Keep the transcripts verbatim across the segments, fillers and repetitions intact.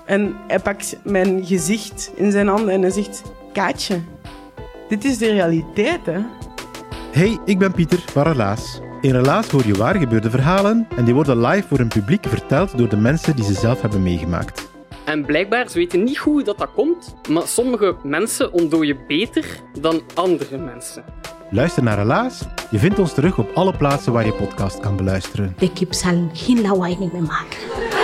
En hij pakt mijn gezicht in zijn handen en hij zegt... Kaatje, dit is de realiteit, hè? Hey, ik ben Pieter van Relaas. In Relaas hoor je waar gebeurde verhalen en die worden live voor een publiek verteld door de mensen die ze zelf hebben meegemaakt. En blijkbaar, ze weten niet hoe dat, dat komt, maar sommige mensen ontdooien beter dan andere mensen. Luister naar Relaas. Je vindt ons terug op alle plaatsen waar je podcast kan beluisteren. De kip zal geen lawaai meer maken.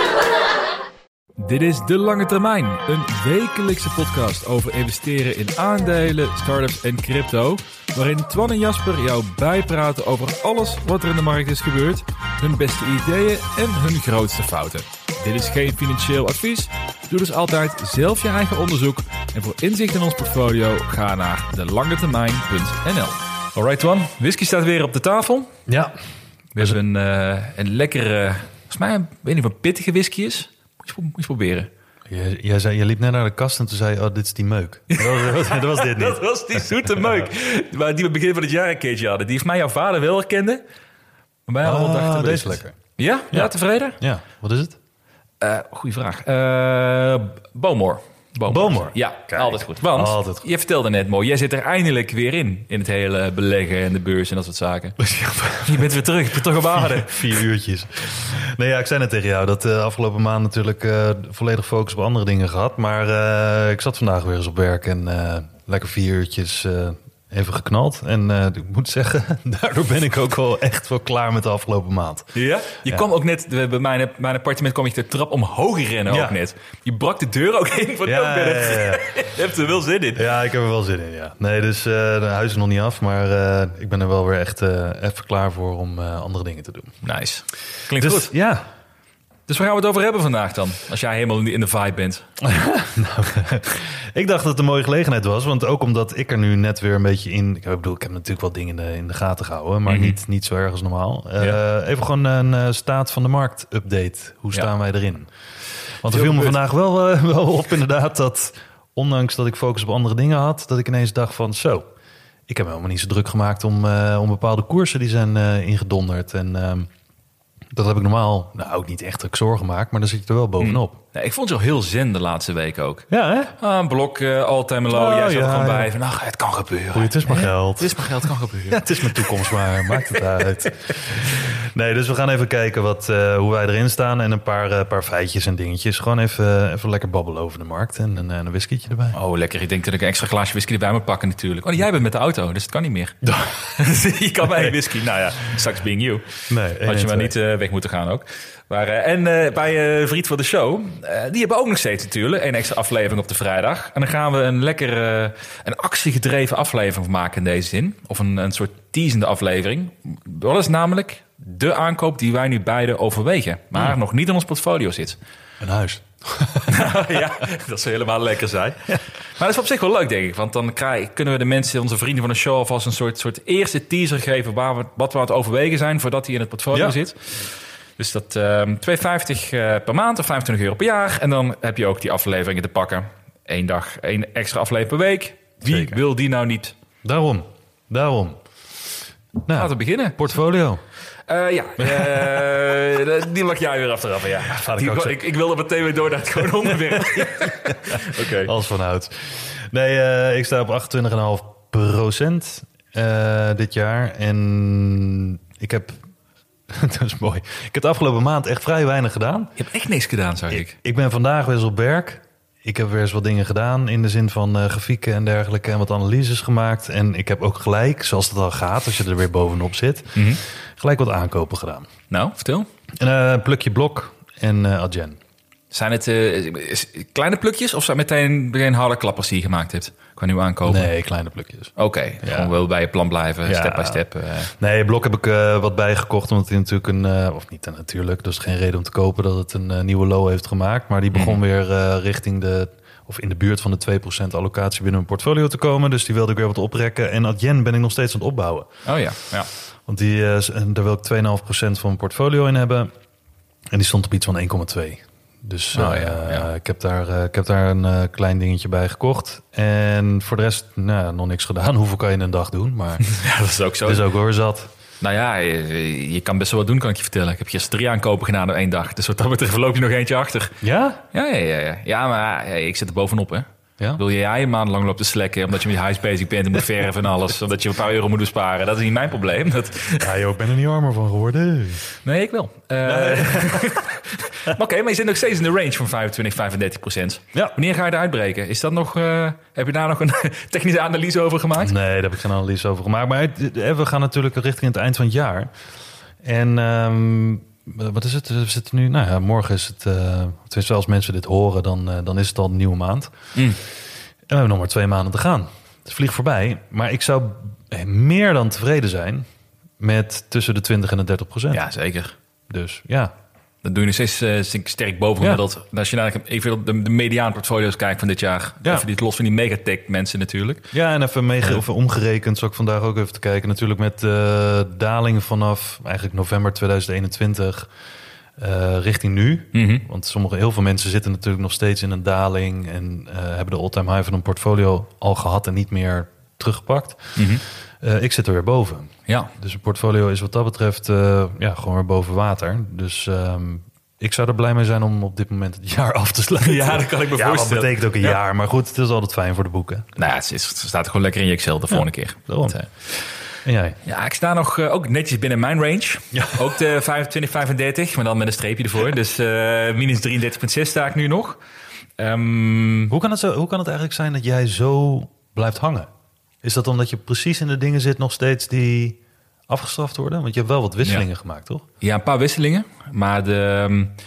Dit is De Lange Termijn, een wekelijkse podcast over investeren in aandelen, startups en crypto, waarin Twan en Jasper jou bijpraten over alles wat er in de markt is gebeurd, hun beste ideeën en hun grootste fouten. Dit is geen financieel advies. Doe dus altijd zelf je eigen onderzoek en voor inzicht in ons portfolio ga naar de lange termijn punt n l. Alright Twan, whisky staat weer op de tafel. Ja. We hebben een, uh, een lekkere, volgens mij, ik weet niet of een pittige whisky is. Moet je, moet je proberen. Je, jij zei, je liep net naar de kast en toen zei je, oh, dit is die meuk. Dat was, dat was dit niet. Dat was die zoete meuk. Maar die we begin van het jaar een keertje hadden. Die heeft mij jouw vader wel herkende. Maar wij allemaal ah, dachten... deze is lekker. Ja? Ja, ja, tevreden? Ja, wat is het? Uh, goeie vraag. Uh, Bowmore. Bowmore? Ja, kijk, altijd goed. Want altijd goed. Je vertelde net mooi, jij zit er eindelijk weer in. In het hele beleggen en de beurs en dat soort zaken. Je bent weer terug, je bent toch op aarde. Vier, vier uurtjes. Nee, ja, ik zei net tegen jou dat de uh, afgelopen maand natuurlijk uh, volledig focus op andere dingen gehad. Maar uh, ik zat vandaag weer eens op werk en uh, lekker vier uurtjes... Uh, even geknald. En uh, ik moet zeggen, daardoor ben ik ook wel echt wel klaar met de afgelopen maand. Ja? Je ja. kwam ook net, bij mijn, mijn appartement kwam je de trap omhoog rennen ja. ook net. Je brak de deur ook in van ja, ja, ja, ja, ja. Je hebt er wel zin in. Ja, ik heb er wel zin in, ja. Nee, dus uh, de huis is nog niet af, maar uh, ik ben er wel weer echt uh, even klaar voor om uh, andere dingen te doen. Nice. Klinkt dus, goed. Ja. Dus waar gaan we het over hebben vandaag dan? Als jij helemaal in de vibe bent. nou, ik dacht dat het een mooie gelegenheid was. Want ook omdat ik er nu net weer een beetje in... Ik bedoel, ik heb natuurlijk wel dingen in de, in de gaten gehouden. Maar mm-hmm. niet, niet zo erg als normaal. Uh, ja. Even gewoon een uh, staat van de markt update. Hoe staan ja. wij erin? Want er viel me vandaag wel, uh, wel op inderdaad dat... Ondanks dat ik focus op andere dingen had... dat ik ineens dacht van zo... Ik heb me helemaal niet zo druk gemaakt om, uh, om bepaalde koersen die zijn uh, ingedonderd. En... Uh, Dat heb ik normaal, nou ook niet echt zorgen gemaakt, maar dan zit je er wel bovenop. Nee, ik vond je al heel zen de laatste week ook. Ja, hè? Ah, een blok, uh, all-time low. Oh, jij zat ja, er gewoon ja. bij van, nou, het kan gebeuren. Goeie, het is maar geld. Het is maar geld, het kan gebeuren. Ja, het is mijn toekomst, maar maakt het uit. Nee, dus we gaan even kijken wat, uh, hoe wij erin staan en een paar, uh, paar feitjes en dingetjes. Gewoon even, even lekker babbelen over de markt en een, een whiskietje erbij. Oh, lekker. Ik denk dat ik een extra glaasje whisky erbij moet pakken natuurlijk. Oh, jij bent met de auto, dus het kan niet meer. Je kan bij een whisky. Nou ja, straks being you. Nee, had je maar niet uh, weg moeten gaan ook. Maar, uh, en uh, bij uh, vriend van de show, uh, die hebben ook nog steeds natuurlijk een extra aflevering op de vrijdag. En dan gaan we een lekker, uh, een actiegedreven aflevering maken in deze zin. Of een, een soort teasende aflevering. Dat is namelijk de aankoop die wij nu beide overwegen. Maar mm. nog niet in ons portfolio zit. Een huis. Ja, dat zou helemaal lekker zijn. Ja. Maar dat is op zich wel leuk, denk ik. Want dan krijg, kunnen we de mensen, onze vrienden van de show... alvast een soort, soort eerste teaser geven... Waar we, wat we aan het overwegen zijn voordat hij in het portfolio ja. zit. Dus dat uh, twee euro vijftig uh, per maand of vijfentwintig euro per jaar. En dan heb je ook die afleveringen te pakken. Eén dag, één extra aflevering per week. Wie Zeker. wil die nou niet? Daarom, daarom. Nou, laten we beginnen. Portfolio. Uh, ja, uh, die mag jij weer achteraf. Ja. Ja, die, ik, ik, ik wilde meteen weer door naar het gewoon onderwerp. Oké. Okay. Alles vanuit. Nee, uh, ik sta op achtentwintig komma vijf procent uh, dit jaar. En ik heb... Dat is mooi. Ik heb de afgelopen maand echt vrij weinig gedaan. Je hebt echt niks gedaan, zag ik. Ik, ik ben vandaag weer eens op werk. Ik heb weer eens wat dingen gedaan in de zin van uh, grafieken en dergelijke en wat analyses gemaakt. En ik heb ook gelijk, zoals het al gaat, als je er weer bovenop zit, mm-hmm. gelijk wat aankopen gedaan. Nou, vertel. Een uh, plukje Blok en uh, Adyen. Zijn het uh, kleine plukjes of zijn het meteen, meteen harde klappers die je gemaakt hebt qua nieuw aankopen? Nee, kleine plukjes. Oké, okay, ja. Gewoon wel bij je plan blijven, ja. step by step. Uh. Nee, Blok heb ik uh, wat bijgekocht, omdat hij natuurlijk een... Uh, of niet uh, natuurlijk, dus geen reden om te kopen dat het een uh, nieuwe low heeft gemaakt. Maar die begon mm. weer uh, richting de... of in de buurt van de twee procent allocatie binnen mijn portfolio te komen. Dus die wilde ik weer wat oprekken. En Adyen ben ik nog steeds aan het opbouwen. Oh ja, ja. Want die, uh, daar wil ik twee komma vijf procent van mijn portfolio in hebben. En die stond op iets van één komma twee. Dus oh, uh, ja, ja. ik, heb daar, uh, ik heb daar een uh, klein dingetje bij gekocht. En voor de rest nou, nog niks gedaan. Hoeveel kan je in een dag doen? Maar ja, dat is ook zo. Het is ook hoor zat. Nou ja, je, je kan best wel wat doen, kan ik je vertellen. Ik heb gisteren drie aankopen gedaan op één dag. Dus wat dat betreft loop je nog eentje achter. Ja? Ja, ja, ja. Ja, ja maar ja, ik zit er bovenop, hè. Ja? Wil jij een maand lang loopt te slekken omdat je met je huis bezig bent en moet verven en alles, omdat je een paar euro moet besparen? Dat is niet mijn probleem. Dat... Ja, joh, ik ben er niet armer van geworden. Nee, ik wel. Uh... Nee. Oké, okay, maar je zit nog steeds in de range van vijfentwintig, vijfendertig procent. Ja. Wanneer ga je eruit breken? Is dat nog, uh... heb je daar nog een technische analyse over gemaakt? Nee, daar heb ik geen analyse over gemaakt. Maar we gaan natuurlijk richting het eind van het jaar. En um, wat is het? We zitten nu. Nou ja, morgen is het. Uh, als mensen dit horen, dan, uh, dan is het al een nieuwe maand. Mm. En we hebben nog maar twee maanden te gaan. Het vliegt voorbij. Maar ik zou meer dan tevreden zijn met tussen de twintig en de dertig procent. Ja, zeker. Dus ja. Dat doe je nog steeds uh, sterk boven gemiddeld. Ja. Als je naar even de, de mediaan portfolio's kijkt van dit jaar. Ja. Even dit los van die megatech mensen natuurlijk. Ja, en even, meege- of omgerekend, zou ik vandaag ook even te kijken. Natuurlijk met uh, dalingen vanaf eigenlijk november tweeduizend eenentwintig uh, richting nu. Mm-hmm. Want sommige, heel veel mensen zitten natuurlijk nog steeds in een daling. En uh, hebben de all-time high van een portfolio al gehad en niet meer teruggepakt. Mm-hmm. Uh, ik zit er weer boven. Ja. Dus een portfolio is wat dat betreft uh, ja, gewoon weer boven water. Dus um, ik zou er blij mee zijn om op dit moment het jaar af te sluiten. Ja, dat kan ik me ja, voorstellen. Dat betekent ook een ja. jaar. Maar goed, het is altijd fijn voor de boeken. Nou ja, het, is, het staat gewoon lekker in je Excel de volgende ja, keer. Dat, uh, en jij? Ja, ik sta nog uh, ook netjes binnen mijn range. Ja. Ook de vijfentwintig, vijfendertig, maar dan met een streepje ervoor. Dus uh, minus drieëndertig komma zes sta ik nu nog. Um, hoe, kan het zo, hoe kan het eigenlijk zijn dat jij zo blijft hangen? Is dat omdat je precies in de dingen zit nog steeds die afgestraft worden? Want je hebt wel wat wisselingen ja. gemaakt, toch? Ja, een paar wisselingen. Maar de,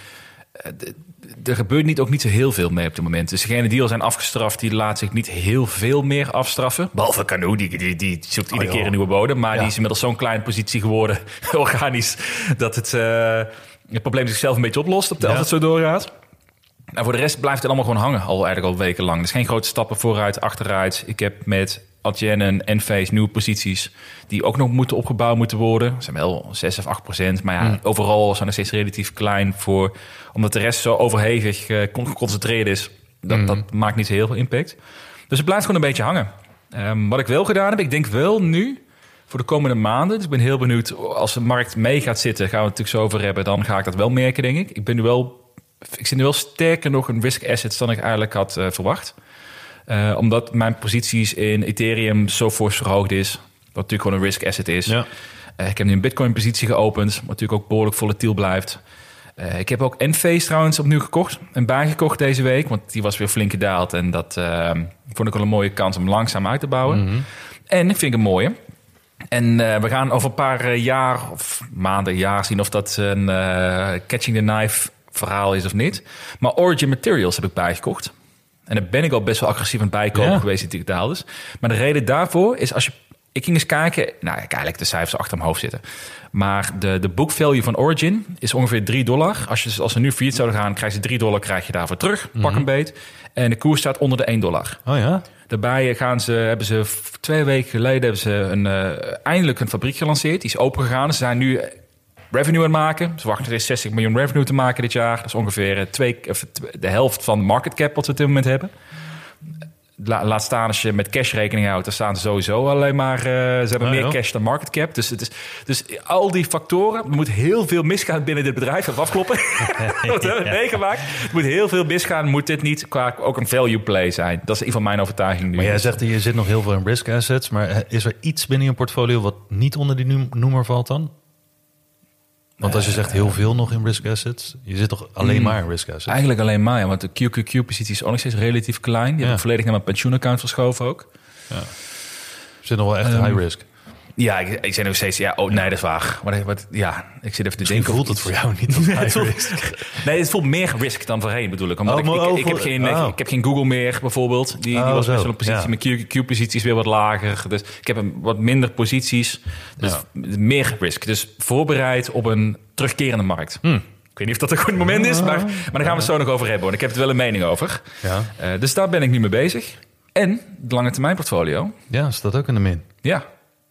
de, er gebeurt niet, ook niet zo heel veel mee op dit moment. Dus degenen die al zijn afgestraft, die laat zich niet heel veel meer afstraffen. Behalve Canoe, die, die, die zoekt iedere oh, keer een nieuwe bodem. Maar ja. die is inmiddels zo'n kleine positie geworden, organisch, dat het, uh, het probleem zichzelf een beetje oplost op de, ja. als het zo doorgaat. Nou, voor de rest blijft het allemaal gewoon hangen, al eigenlijk al wekenlang. Er is geen grote stappen vooruit, achteruit. Ik heb met Adyen en Enphase nieuwe posities die ook nog moeten opgebouwd moeten worden. Dat zijn wel zes of acht procent. Maar ja, mm. overal zijn er steeds relatief klein voor. Omdat de rest zo overhevig uh, geconcentreerd is. Dat, mm. dat maakt niet heel veel impact. Dus het blijft gewoon een beetje hangen. Um, wat ik wel gedaan heb, ik denk wel nu voor de komende maanden. Dus ik ben heel benieuwd. Als de markt mee gaat zitten, gaan we het natuurlijk zo over hebben. Dan ga ik dat wel merken, denk ik. Ik ben nu wel, ik zit nu wel sterker nog in risk assets dan ik eigenlijk had uh, verwacht. Uh, omdat mijn posities in Ethereum zo fors verhoogd is. Wat natuurlijk gewoon een risk asset is. Ja. Uh, ik heb nu een Bitcoin positie geopend. Wat natuurlijk ook behoorlijk volatiel blijft. Uh, ik heb ook Enphase trouwens opnieuw gekocht. En bijgekocht deze week. Want die was weer flink gedaald. En dat uh, vond ik wel een mooie kans om langzaam uit te bouwen. Mm-hmm. En ik vind het een mooie. En uh, we gaan over een paar uh, jaar of maanden, jaar zien of dat een uh, catching the knife verhaal is of niet. Maar Origin Materials heb ik bijgekocht. En daar ben ik al best wel agressief aan het bijkopen ja. geweest in digitaal dus. Maar de reden daarvoor is als je... Ik ging eens kijken... Nou, ik eigenlijk de cijfers achter mijn hoofd zitten. Maar de, de book value van Origin is ongeveer drie dollar. Als, je, als ze nu failliet zouden gaan, krijg je drie dollar krijg je daarvoor terug. Mm-hmm. Pak een beet. En de koers staat onder de één dollar. Oh ja? Daarbij gaan ze, hebben ze twee weken geleden hebben ze een, uh, eindelijk een fabriek gelanceerd. Die is open gegaan. Ze zijn nu revenue aan het maken. Ze wachten er zestig miljoen revenue te maken dit jaar. Dat is ongeveer twee, of de helft van de market cap wat we op dit moment hebben. La, laat staan als je met cash rekening houdt, dan staan ze sowieso alleen maar... Uh, ze hebben ja, meer cash dan market cap. Dus, het is, dus al die factoren... Er moet heel veel misgaan binnen dit bedrijf. Even afkloppen. Dat hebben we meegemaakt. Er moet heel veel misgaan. Moet dit niet qua ook een value play zijn? Dat is in ieder geval mijn overtuiging nu. Maar jij zegt, je zit nog heel veel in risk assets. Maar is er iets binnen je portfolio wat niet onder die noemer valt dan? Want als je zegt heel veel nog in risk assets, je zit toch alleen mm, maar in risk assets? Eigenlijk alleen maar, ja, want de Q Q Q-positie is ook nog steeds relatief klein. Die ja. heb ik volledig naar mijn pensioenaccount verschoven ook. Ja. Zit nog wel echt um, high risk. Ja, ik, ik zeg nog steeds, ja, oh nee, dat is waar. Maar wat, ja, ik zit even te denken. Voelt het voor jou niet als high risk? Nee, het voelt meer risk dan voorheen, bedoel ik. Omdat oh, ik, ik, ik, ik, heb geen, oh. ik heb geen Google meer, bijvoorbeeld. Die, oh, die was best wel een positie. Ja. Mijn Q Q-positie is weer wat lager. Dus ik heb een, wat minder posities. Dus ja. meer risk. Dus voorbereid op een terugkerende markt. Hmm. Ik weet niet of dat een goed moment is, maar, maar daar gaan we het zo nog over hebben. Want ik heb er wel een mening over. Ja. Uh, dus daar ben ik nu mee bezig. En de lange termijn portfolio. Ja, staat ook in de min. Ja.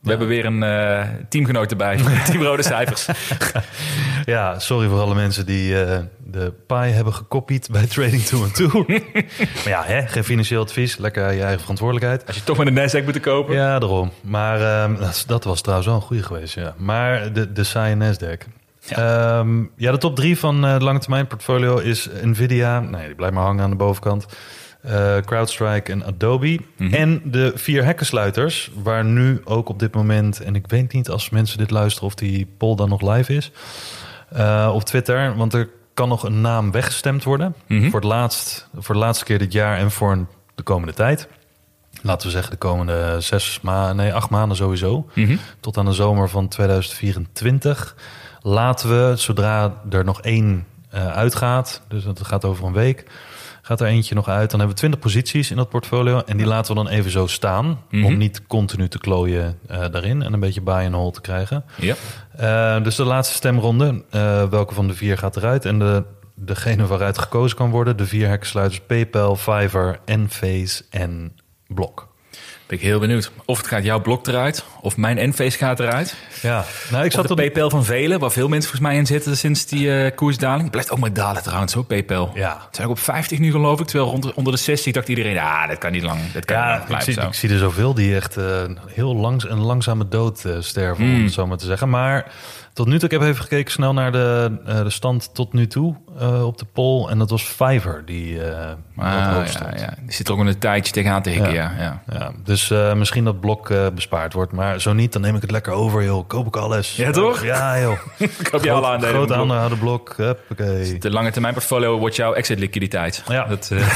We hebben weer een uh, teamgenoot erbij. Team Rode Cijfers. Ja, sorry voor alle mensen die uh, de pie hebben gekopied bij Trading two and two. Maar ja, hè, geen financieel advies. Lekker je eigen verantwoordelijkheid. Als je toch met een Nasdaq moet kopen. Ja, daarom. Maar um, dat, dat was trouwens wel een goede geweest, ja. Maar de, de saaie Nasdaq. Ja. Um, ja, de top drie van uh, de lange termijn portfolio is Nvidia. Nee, die blijft maar hangen aan de bovenkant. Uh, CrowdStrike en Adobe. Mm-hmm. En de vier hekkensluiters, waar nu ook op dit moment... en ik weet niet als mensen dit luisteren of die poll dan nog live is... Uh, op Twitter, want er kan nog een naam weggestemd worden... Mm-hmm. voor, het laatst, voor de laatste keer dit jaar en voor een, de komende tijd. Laten we zeggen de komende zes maanden, nee, acht maanden sowieso. Mm-hmm. Tot aan de zomer van tweeduizend vierentwintig. Laten we, zodra er nog één uh, uitgaat... dus dat gaat over een week... gaat er eentje nog uit. Dan hebben we twintig posities in dat portfolio. En die laten we dan even zo staan. Mm-hmm. Om niet continu te klooien uh, daarin. En een beetje buy and hold te krijgen. Ja. Uh, dus de laatste stemronde. Uh, welke van de vier gaat eruit? En de, degene waaruit gekozen kan worden. De vier hekkensluiters PayPal, Fiverr, Enphase en Block. Ben ik heel benieuwd. Of het gaat jouw Blok eruit, of mijn Enphase gaat eruit. Ja, nou, ik zat de PayPal van velen, waar veel mensen volgens mij in zitten sinds die uh, koersdaling. Het blijft ook maar dalen trouwens, hoor, PayPal. Ja. Het zijn ook op vijftig nu, geloof ik. Terwijl rond, onder de zestig dacht iedereen, ah, dat kan niet lang. Dat kan ja, niet lang blijven, ik, zie, zo. ik zie er zoveel die echt uh, heel langs een langzame dood uh, sterven, mm. om het zo maar te zeggen. Maar tot nu toe, ik heb even gekeken snel naar de, uh, de stand tot nu toe uh, op de poll. En dat was Fiverr die uh, ah, hoog stond. Ja, ja. Die zit er ook een tijdje tegenaan te hikken, ja. ja, ja. ja dus uh, misschien dat Blok uh, bespaard wordt. Maar zo niet, dan neem ik het lekker over, joh. Koop ik alles. Ja, toch? Ja, joh. Koop je alle aandelen. Groot aandeelhouder Blok. Huppakee. De lange termijn portfolio wordt jouw exit liquiditeit. Ja. Dat, uh...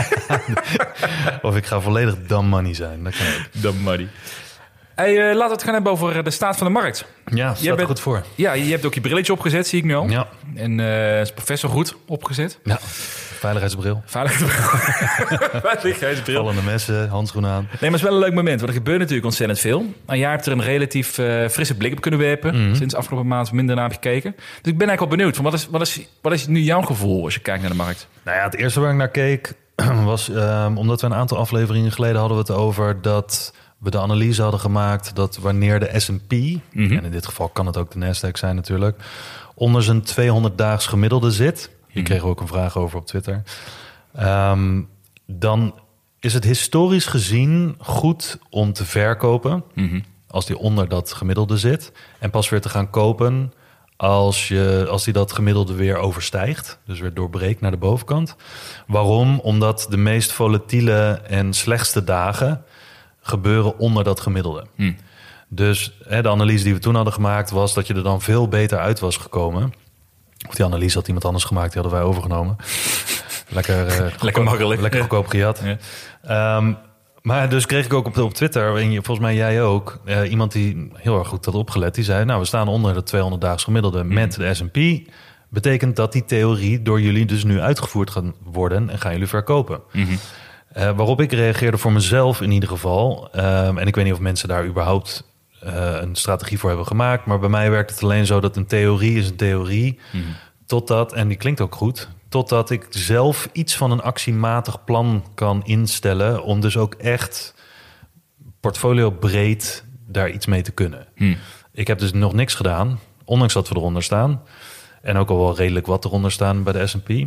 of ik ga volledig dumb money zijn. Dat kan ook. Dumb money. Hey, uh, laten we het gaan hebben over de staat van de markt. Ja, staat bent, er goed voor. Ja, je hebt ook je brilletje opgezet, zie ik nu al. Ja. En uh, is professor goed opgezet. Ja, veiligheidsbril. Veiligheidsbril. Veiligheidsbril. Vallende messen, handschoenen aan. Nee, maar het is wel een leuk moment, want er gebeurt natuurlijk ontzettend veel. En jij hebt er een relatief uh, frisse blik op kunnen werpen. Mm-hmm. Sinds afgelopen maand minder naar gekeken. Dus ik ben eigenlijk wel benieuwd. Van wat, is, wat, is, wat is nu jouw gevoel als je kijkt naar de markt? Nou ja, het eerste waar ik naar keek was... Um, omdat we een aantal afleveringen geleden hadden we het over dat... we de analyse hadden gemaakt dat wanneer de S en P... Mm-hmm. en in dit geval kan het ook de Nasdaq zijn natuurlijk... onder zijn tweehonderd-daags gemiddelde zit... hier mm-hmm. kregen we ook een vraag over op Twitter... Um, dan is het historisch gezien goed om te verkopen... Mm-hmm. als die onder dat gemiddelde zit... en pas weer te gaan kopen als, je, als die dat gemiddelde weer overstijgt... dus weer doorbreekt naar de bovenkant. Waarom? Omdat de meest volatiele en slechtste dagen... gebeuren onder dat gemiddelde. Hmm. Dus hè, de analyse die we toen hadden gemaakt... was dat je er dan veel beter uit was gekomen. Of die analyse had iemand anders gemaakt, die hadden wij overgenomen. Lekker, uh, lekker goedkoop, makkelijk. Lekker goedkoop gejat. Ja. Um, maar dus kreeg ik ook op, op Twitter... en volgens mij jij ook... Uh, iemand die heel erg goed had opgelet. Die zei, nou, we staan onder de tweehonderd-daags gemiddelde... Hmm. met de S en P... betekent dat die theorie door jullie dus nu uitgevoerd gaat worden... en gaan jullie verkopen. Mm-hmm. Uh, waarop ik reageerde voor mezelf in ieder geval. Um, en ik weet niet of mensen daar überhaupt uh, een strategie voor hebben gemaakt. Maar bij mij werkt het alleen zo dat een theorie is een theorie. Mm-hmm. Totdat, en die klinkt ook goed... totdat ik zelf iets van een actiematig plan kan instellen... om dus ook echt portfolio breed daar iets mee te kunnen. Mm. Ik heb dus nog niks gedaan, ondanks dat we eronder staan. En ook al wel redelijk wat eronder staan bij de S en P...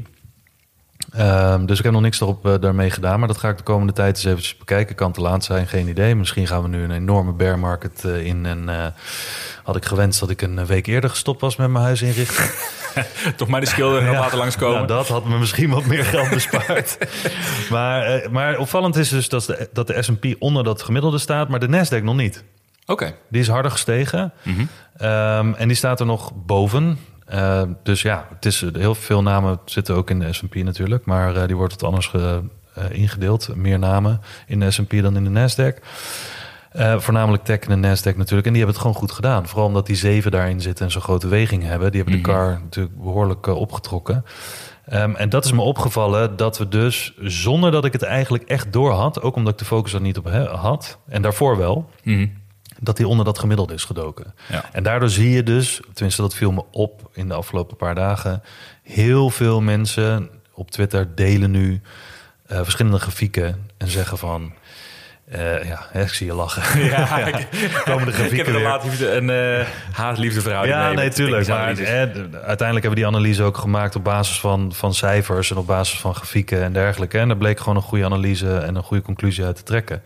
Um, dus ik heb nog niks erop uh, daarmee gedaan. Maar dat ga ik de komende tijd eens eventjes bekijken. Kan te laat zijn, geen idee. Misschien gaan we nu een enorme bear market uh, in. En uh, had ik gewenst dat ik een week eerder gestopt was met mijn huis inrichten. Toch maar de schilder nog ja, laten langskomen. Nou, dat had me misschien wat meer geld bespaard. maar, uh, maar opvallend is dus dat de, dat de S en P onder dat gemiddelde staat. Maar de Nasdaq nog niet. Oké. Okay. Die is harder gestegen. Mm-hmm. Um, en die staat er nog boven. Uh, dus ja, het is, heel veel namen zitten ook in de S en P natuurlijk. Maar uh, die wordt wat anders ge, uh, ingedeeld. Meer namen in de S en P dan in de Nasdaq. Uh, voornamelijk tech en de Nasdaq natuurlijk. En die hebben het gewoon goed gedaan. Vooral omdat die zeven daarin zitten en zo'n grote weging hebben. Die hebben mm-hmm. de kar natuurlijk behoorlijk uh, opgetrokken. Um, en dat is me opgevallen dat we dus, zonder dat ik het eigenlijk echt door had... ook omdat ik de focus er niet op he, had, en daarvoor wel... Mm-hmm. dat die onder dat gemiddelde is gedoken. Ja. En daardoor zie je dus, tenminste dat viel me op in de afgelopen paar dagen... heel veel mensen op Twitter delen nu uh, verschillende grafieken en zeggen van... Uh, ja, ik zie je lachen. Ja, ik, komen de grafieken ik heb weer. Liefde, een uh, haat-liefde verhouding. Ja, mee nee, tuurlijk. Maar, eh, uiteindelijk hebben we die analyse ook gemaakt op basis van, van cijfers en op basis van grafieken en dergelijke. En daar bleek gewoon een goede analyse en een goede conclusie uit te trekken.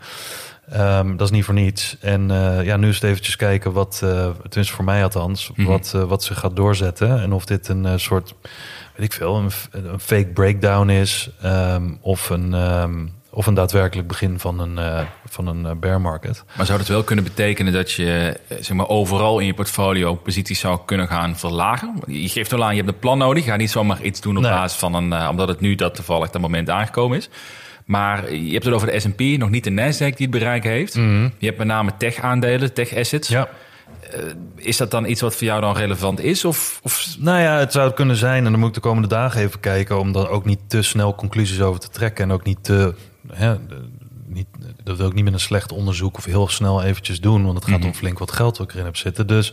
Um, dat is niet voor niets. En uh, ja, nu is het eventjes kijken wat, uh, tenminste voor mij althans, mm-hmm. wat, uh, wat ze gaat doorzetten. En of dit een uh, soort, weet ik veel, een, een fake breakdown is um, of een... Um, Of een daadwerkelijk begin van een, uh, van een uh, bear market. Maar zou dat wel kunnen betekenen dat je zeg maar, overal in je portfolio posities zou kunnen gaan verlagen? Je geeft wel aan, je hebt een plan nodig. Je gaat niet zomaar iets doen op nee. basis van een... Uh, omdat het nu dat toevallig dat moment aangekomen is. Maar je hebt het over de S en P, nog niet de Nasdaq die het bereik heeft. Mm-hmm. Je hebt met name tech-aandelen, tech-assets. Ja. Uh, is dat dan iets wat voor jou dan relevant is? Of, of... Nou ja, het zou het kunnen zijn. En dan moet ik de komende dagen even kijken... om er ook niet te snel conclusies over te trekken. En ook niet te... Hè, niet, dat wil ik niet met een slecht onderzoek... of heel snel eventjes doen. Want het gaat mm-hmm. om flink wat geld wat ik erin heb zitten. Dus,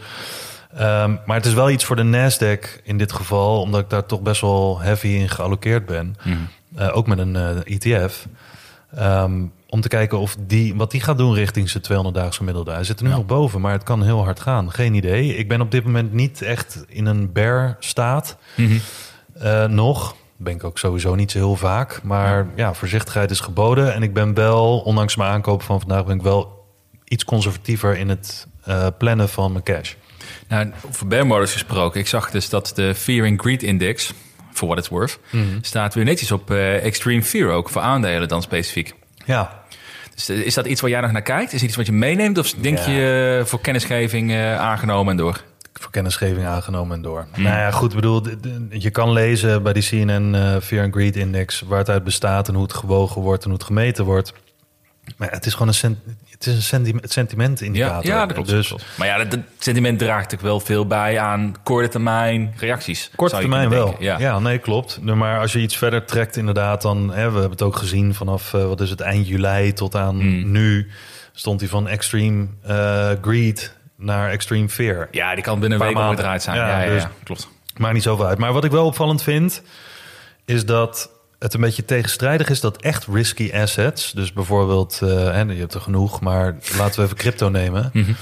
um, maar het is wel iets voor de Nasdaq in dit geval... omdat ik daar toch best wel heavy in gealloceerd ben. Mm-hmm. Uh, ook met een uh, E T F... Um, om te kijken of die, wat die gaat doen richting zijn tweehonderddaagse gemiddelde. Hij zit er nu ja. nog boven, maar het kan heel hard gaan. Geen idee. Ik ben op dit moment niet echt in een bear staat. Mm-hmm. Uh, nog. Ben ik ook sowieso niet zo heel vaak. Maar ja. ja, voorzichtigheid is geboden. En ik ben wel, ondanks mijn aankoop van vandaag... ben ik wel iets conservatiever in het uh, plannen van mijn cash. Nou, over bear models gesproken. Ik zag dus dat de Fear and Greed Index... for what it's worth, mm-hmm. staat weer netjes op uh, Extreme Fear ook, voor aandelen dan specifiek. Ja. Dus uh, is dat iets waar jij nog naar kijkt? Is het iets wat je meeneemt? Of denk ja. je uh, voor kennisgeving uh, aangenomen en door? Voor kennisgeving aangenomen en door. Mm. Nou ja, goed, bedoel, de, de, je kan lezen bij die C N N uh, Fear and Greed Index... waar het uit bestaat en hoe het gewogen wordt en hoe het gemeten wordt. Maar ja, het is gewoon een... Cent- Het is een sentiment, sentimentindicator. Ja, ja, dat klopt. Dus, dat klopt. Maar ja, dat sentiment draagt ook wel veel bij aan korte termijn reacties. Korte termijn wel. Ja. ja, nee, klopt. Maar als je iets verder trekt, inderdaad, dan... Hè, we hebben het ook gezien vanaf, uh, wat is het, eind juli tot aan mm. nu... stond hij van extreme uh, greed naar extreme fear. Ja, die kan binnen een week omgedraaid zijn. Ja, ja, ja, dus, ja, klopt. Maakt niet zoveel uit. Maar wat ik wel opvallend vind, is dat... het een beetje tegenstrijdig is dat echt risky assets... dus bijvoorbeeld, uh, hè, je hebt er genoeg... maar laten we even crypto nemen. Mm-hmm.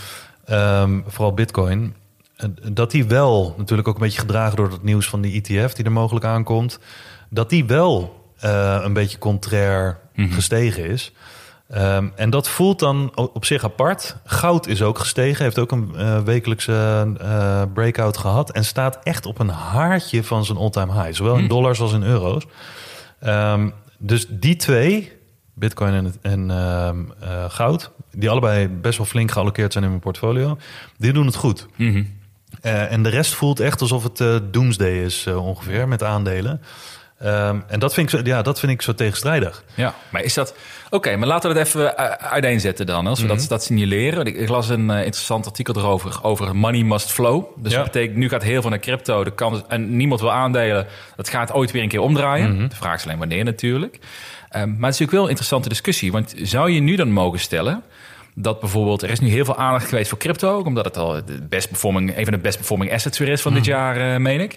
Um, vooral bitcoin. Dat die wel, natuurlijk ook een beetje gedragen... door het nieuws van die E T F die er mogelijk aankomt... dat die wel uh, een beetje contrair mm-hmm. gestegen is. Um, en dat voelt dan op zich apart. Goud is ook gestegen. Heeft ook een uh, wekelijkse uh, breakout gehad... en staat echt op een haartje van zijn all-time high. Zowel in dollars als in euro's. Um, dus die twee, bitcoin en, en um, uh, goud... die allebei best wel flink gealloceerd zijn in mijn portfolio... die doen het goed. Mm-hmm. Uh, en de rest voelt echt alsof het uh, doomsday is uh, ongeveer met aandelen. Um, en dat vind, ik zo, ja, dat vind ik zo tegenstrijdig. Ja, maar is dat... Oké, okay, maar laten we dat even uiteenzetten dan. Als we mm-hmm. dat, dat signaleren. Ik, ik las een uh, interessant artikel erover... over money must flow. Dus ja. dat betekent, nu gaat heel veel naar crypto. De kans, en niemand wil aandelen. Dat gaat ooit weer een keer omdraaien. Mm-hmm. De vraag is alleen wanneer natuurlijk. Um, maar het is natuurlijk wel een interessante discussie. Want zou je nu dan mogen stellen... dat bijvoorbeeld... er is nu heel veel aandacht geweest voor crypto... ook omdat het al de best performing, een van de best performing assets weer is van mm-hmm. dit jaar, uh, meen ik...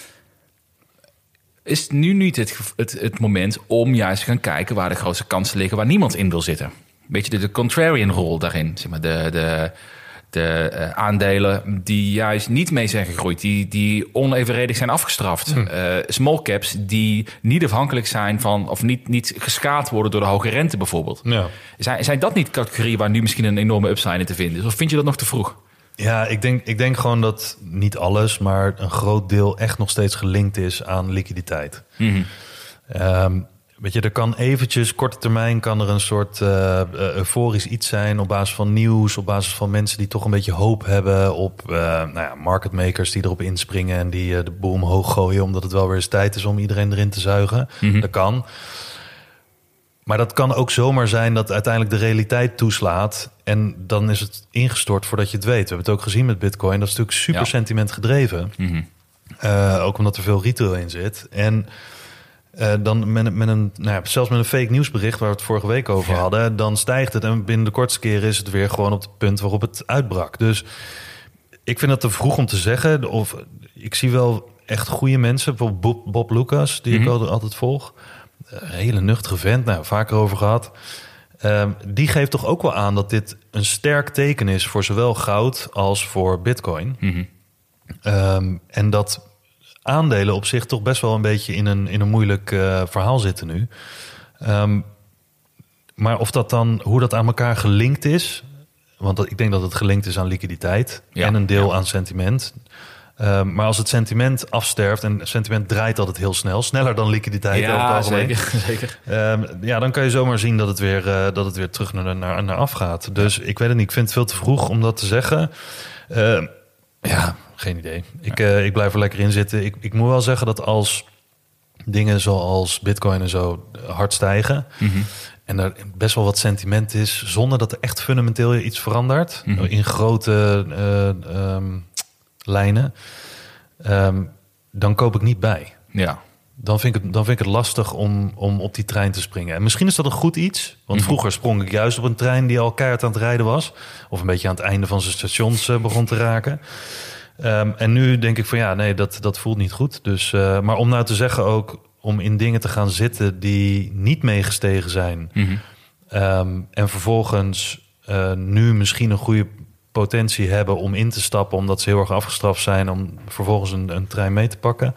Is het nu niet het, het, het moment om juist te gaan kijken... waar de grootste kansen liggen, waar niemand in wil zitten? Beetje de, de contrarian rol daarin. Zeg maar de de, de uh, aandelen die juist niet mee zijn gegroeid... die, die onevenredig zijn afgestraft. Hm. Uh, small caps die niet afhankelijk zijn van... of niet, niet geschaad worden door de hoge rente bijvoorbeeld. Ja. Zijn, zijn dat niet categorieën waar nu misschien een enorme upside in te vinden is? Of vind je dat nog te vroeg? Ja, ik denk, ik denk gewoon dat niet alles, maar een groot deel echt nog steeds gelinkt is aan liquiditeit. Mm-hmm. Um, weet je, er kan eventjes, korte termijn, kan er een soort uh, euforisch iets zijn op basis van nieuws, op basis van mensen die toch een beetje hoop hebben op uh, nou ja, market makers die erop inspringen en die uh, de boel omhoog gooien, omdat het wel weer eens tijd is om iedereen erin te zuigen. Mm-hmm. Dat kan. Maar dat kan ook zomaar zijn dat uiteindelijk de realiteit toeslaat... en dan is het ingestort voordat je het weet. We hebben het ook gezien met Bitcoin. Dat is natuurlijk super ja. sentiment gedreven. Mm-hmm. Uh, ook omdat er veel retail in zit. En uh, dan met, met een, nou ja, zelfs met een fake nieuwsbericht... waar we het vorige week over ja. hadden... dan stijgt het en binnen de kortste keren is het weer gewoon op het punt waarop het uitbrak. Dus ik vind het te vroeg om te zeggen. Of ik zie wel echt goede mensen. Bijvoorbeeld Bob, Bob Lucas, die mm-hmm. ik altijd volg... Een hele nuchtere vent, nou, vaker over gehad. Um, die geeft toch ook wel aan dat dit een sterk teken is voor zowel goud als voor Bitcoin. Mm-hmm. Um, en dat aandelen op zich toch best wel een beetje in een, in een moeilijk uh, verhaal zitten nu. Um, maar of dat dan, hoe dat aan elkaar gelinkt is, want dat, ik denk dat het gelinkt is aan liquiditeit ja, en een deel ja. aan sentiment. Um, maar als het sentiment afsterft, en sentiment draait altijd heel snel, sneller dan liquiditeit ja, over het algemeen. Zeker, zeker. Um, ja, dan kan je zomaar zien dat het weer, uh, dat het weer terug naar, naar, naar af gaat. Dus ja. ik weet het niet, ik vind het veel te vroeg om dat te zeggen. Uh, ja, geen idee. Ik, uh, ik blijf er lekker in zitten. Ik, ik moet wel zeggen dat als dingen zoals Bitcoin en zo hard stijgen, Mm-hmm. en er best wel wat sentiment is, zonder dat er echt fundamenteel iets verandert, Mm-hmm. in grote uh, um, lijnen, um, dan koop ik niet bij. Ja. Dan vind ik het, dan vind ik het lastig om, om op die trein te springen. En misschien is dat een goed iets. Want Mm-hmm. vroeger sprong ik juist op een trein die al keihard aan het rijden was. Of een beetje aan het einde van zijn stations uh, begon te raken. Um, en nu denk ik van ja, nee, dat, dat voelt niet goed. Dus, uh, maar om nou te zeggen ook, om in dingen te gaan zitten die niet meegestegen zijn. Mm-hmm. Um, en vervolgens uh, nu misschien een goede potentie hebben om in te stappen, omdat ze heel erg afgestraft zijn, om vervolgens een, een trein mee te pakken.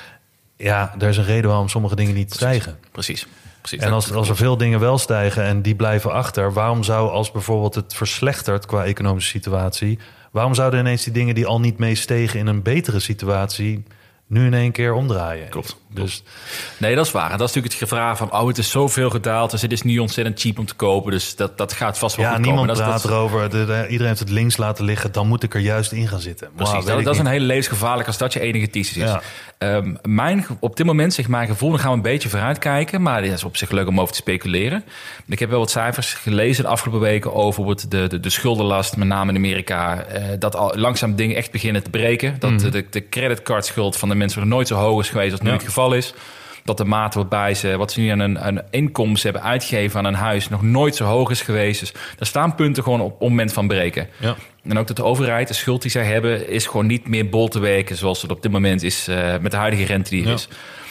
Ja, er is een reden waarom sommige dingen niet Precies. stijgen. Precies. Precies. En als, als er veel dingen wel stijgen en die blijven achter, waarom zou, als bijvoorbeeld het verslechtert qua economische situatie, waarom zouden ineens die dingen die al niet meestegen in een betere situatie nu in één keer omdraaien? Klopt. Dus nee, dat is waar. En dat is natuurlijk het gevraagd van, oh, het is zoveel gedaald, dus het is niet ontzettend cheap om te kopen, dus dat, dat gaat vast wel ja, goed niemand komen. praat dat, erover. De, de, iedereen heeft het links laten liggen. Dan moet ik er juist in gaan zitten. Precies, wow, dat, dat is niet. een hele levensgevaarlijk als dat je enige thesis is. Ja. Um, mijn, op dit moment zegt mijn gevoel, dan gaan we een beetje vooruitkijken, maar dit is op zich leuk om over te speculeren. Ik heb wel wat cijfers gelezen de afgelopen weken over de, de, de schuldenlast, met name in Amerika, uh, dat al langzaam dingen echt beginnen te breken. Dat mm. de, de creditcardschuld van de mensen nog nooit zo hoog is geweest als nu ja. het geval is. Dat de mate waarbij ze, wat ze nu aan een, een inkomsten hebben uitgegeven aan een huis, nog nooit zo hoog is geweest. Dus daar staan punten gewoon op, op het moment van breken. Ja. En ook dat de overheid, de schuld die zij hebben, is gewoon niet meer bol te werken zoals het op dit moment is uh, met de huidige rente die er ja. is.